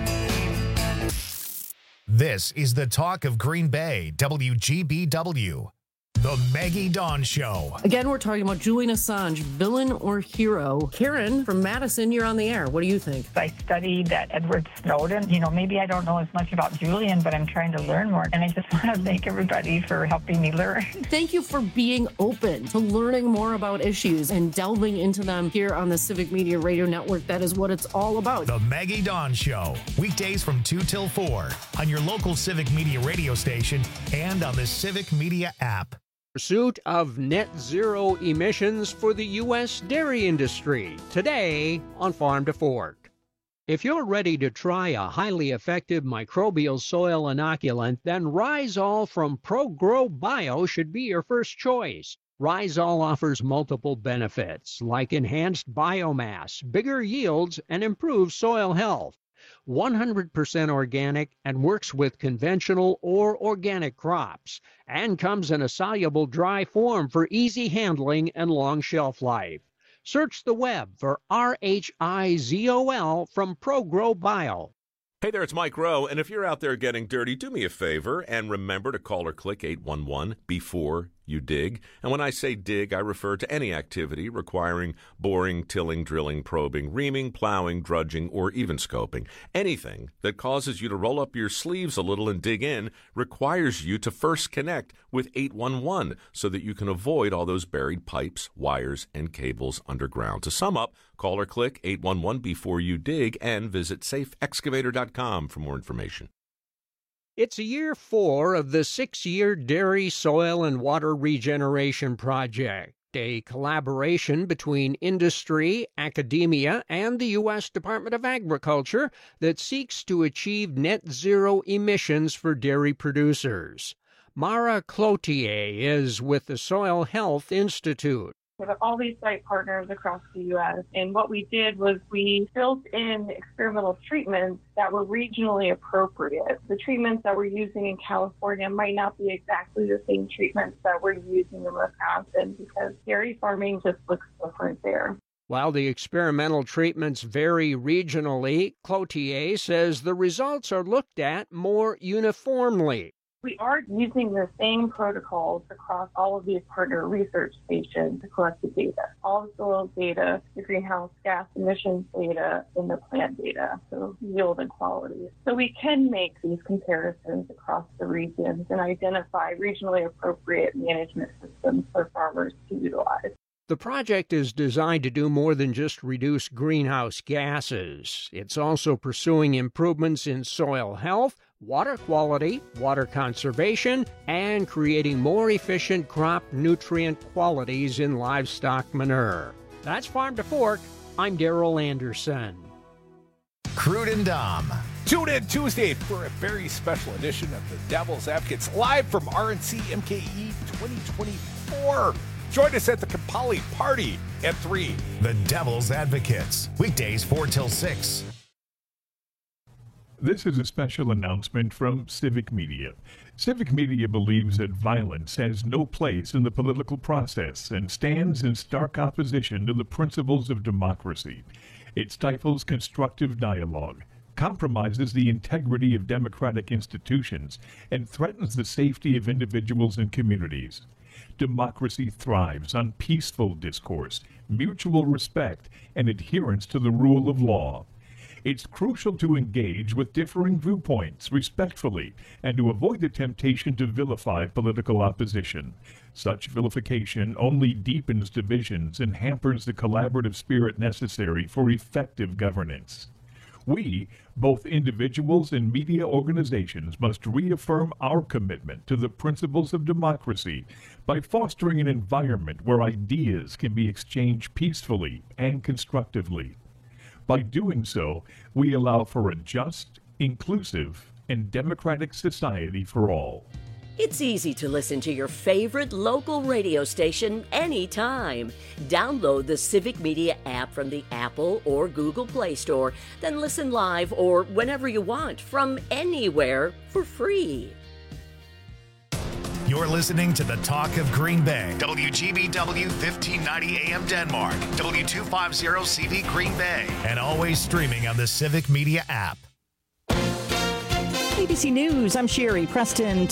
Speaker 1: This is the talk of Green Bay, W G B W. The Maggie Dawn Show.
Speaker 10: Again, we're talking about Julian Assange, villain or hero. Karen from Madison, you're on the air. What do you think?
Speaker 11: I studied that Edward Snowden. You know, maybe I don't know as much about Julian, but I'm trying to learn more. And I just want to thank everybody for helping me learn.
Speaker 10: Thank you for being open to learning more about issues and delving into them here on the Civic Media Radio Network. That is what it's all about.
Speaker 1: The Maggie Dawn Show. Weekdays from two till four on your local Civic Media radio station and on the Civic Media app.
Speaker 12: Pursuit of net zero emissions for the U S dairy industry, today on Farm to Fork. If you're ready to try a highly effective microbial soil inoculant, then Rhizol from ProGrow Bio should be your first choice. Rhizol offers multiple benefits like enhanced biomass, bigger yields, and improved soil health. one hundred percent organic and works with conventional or organic crops, and comes in a soluble dry form for easy handling and long shelf life. Search the web for R H I Z O L from ProGrow Bio.
Speaker 14: Hey there, it's Mike Rowe, and if you're out there getting dirty, do me a favor and remember to call or click eight one one before you dig. And when I say dig, I refer to any activity requiring boring, tilling, drilling, probing, reaming, plowing, drudging, or even scoping. Anything that causes you to roll up your sleeves a little and dig in requires you to first connect with eight one one so that you can avoid all those buried pipes, wires, and cables underground. To sum up, call or click eight one one before you dig and visit safe excavator dot com for more information.
Speaker 12: It's a year four of the six-year Dairy Soil and Water Regeneration Project, a collaboration between industry, academia, and the U S Department of Agriculture that seeks to achieve net zero emissions for dairy producers. Mara Cloutier is with the Soil Health Institute.
Speaker 15: We have all these site partners across the U S, and what we did was we built in experimental treatments that were regionally appropriate. The treatments that we're using in California might not be exactly the same treatments that we're using in Wisconsin because dairy farming just looks different there.
Speaker 12: While the experimental treatments vary regionally, Cloutier says the results are looked at more uniformly.
Speaker 15: We are using the same protocols across all of these partner research stations to collect the data, all the soil data, the greenhouse gas emissions data, and the plant data, so yield and quality. So we can make these comparisons across the regions and identify regionally appropriate management systems for farmers to utilize.
Speaker 12: The project is designed to do more than just reduce greenhouse gases. It's also pursuing improvements in soil health, water quality, water conservation, and creating more efficient crop nutrient qualities in livestock manure. That's Farm to Fork. I'm Darrell Anderson.
Speaker 1: Crude and Dom.
Speaker 3: Tune in Tuesday for a very special edition of the Devil's Advocates live from R N C M K E twenty twenty-four. Join us at the Kampali Party at three.
Speaker 1: The Devil's Advocates, weekdays four till six.
Speaker 25: This is a special announcement from Civic Media. Civic Media believes that violence has no place in the political process and stands in stark opposition to the principles of democracy. It stifles constructive dialogue, compromises the integrity of democratic institutions, and threatens the safety of individuals and communities. Democracy thrives on peaceful discourse, mutual respect, and adherence to the rule of law. It's crucial to engage with differing viewpoints respectfully and to avoid the temptation to vilify political opposition. Such vilification only deepens divisions and hampers the collaborative spirit necessary for effective governance. We, both individuals and media organizations, must reaffirm our commitment to the principles of democracy by fostering an environment where ideas can be exchanged peacefully and constructively. By doing so, we allow for a just, inclusive, and democratic society for all.
Speaker 2: It's easy to listen to your favorite local radio station anytime. Download the Civic Media app from the Apple or Google Play Store, then listen live or whenever you want from anywhere for free.
Speaker 1: You're listening to the Talk of Green Bay. W G B W fifteen ninety A M Denmark. W two fifty C V Green Bay. And always streaming on the Civic Media app.
Speaker 4: A B C News, I'm Sherry Preston.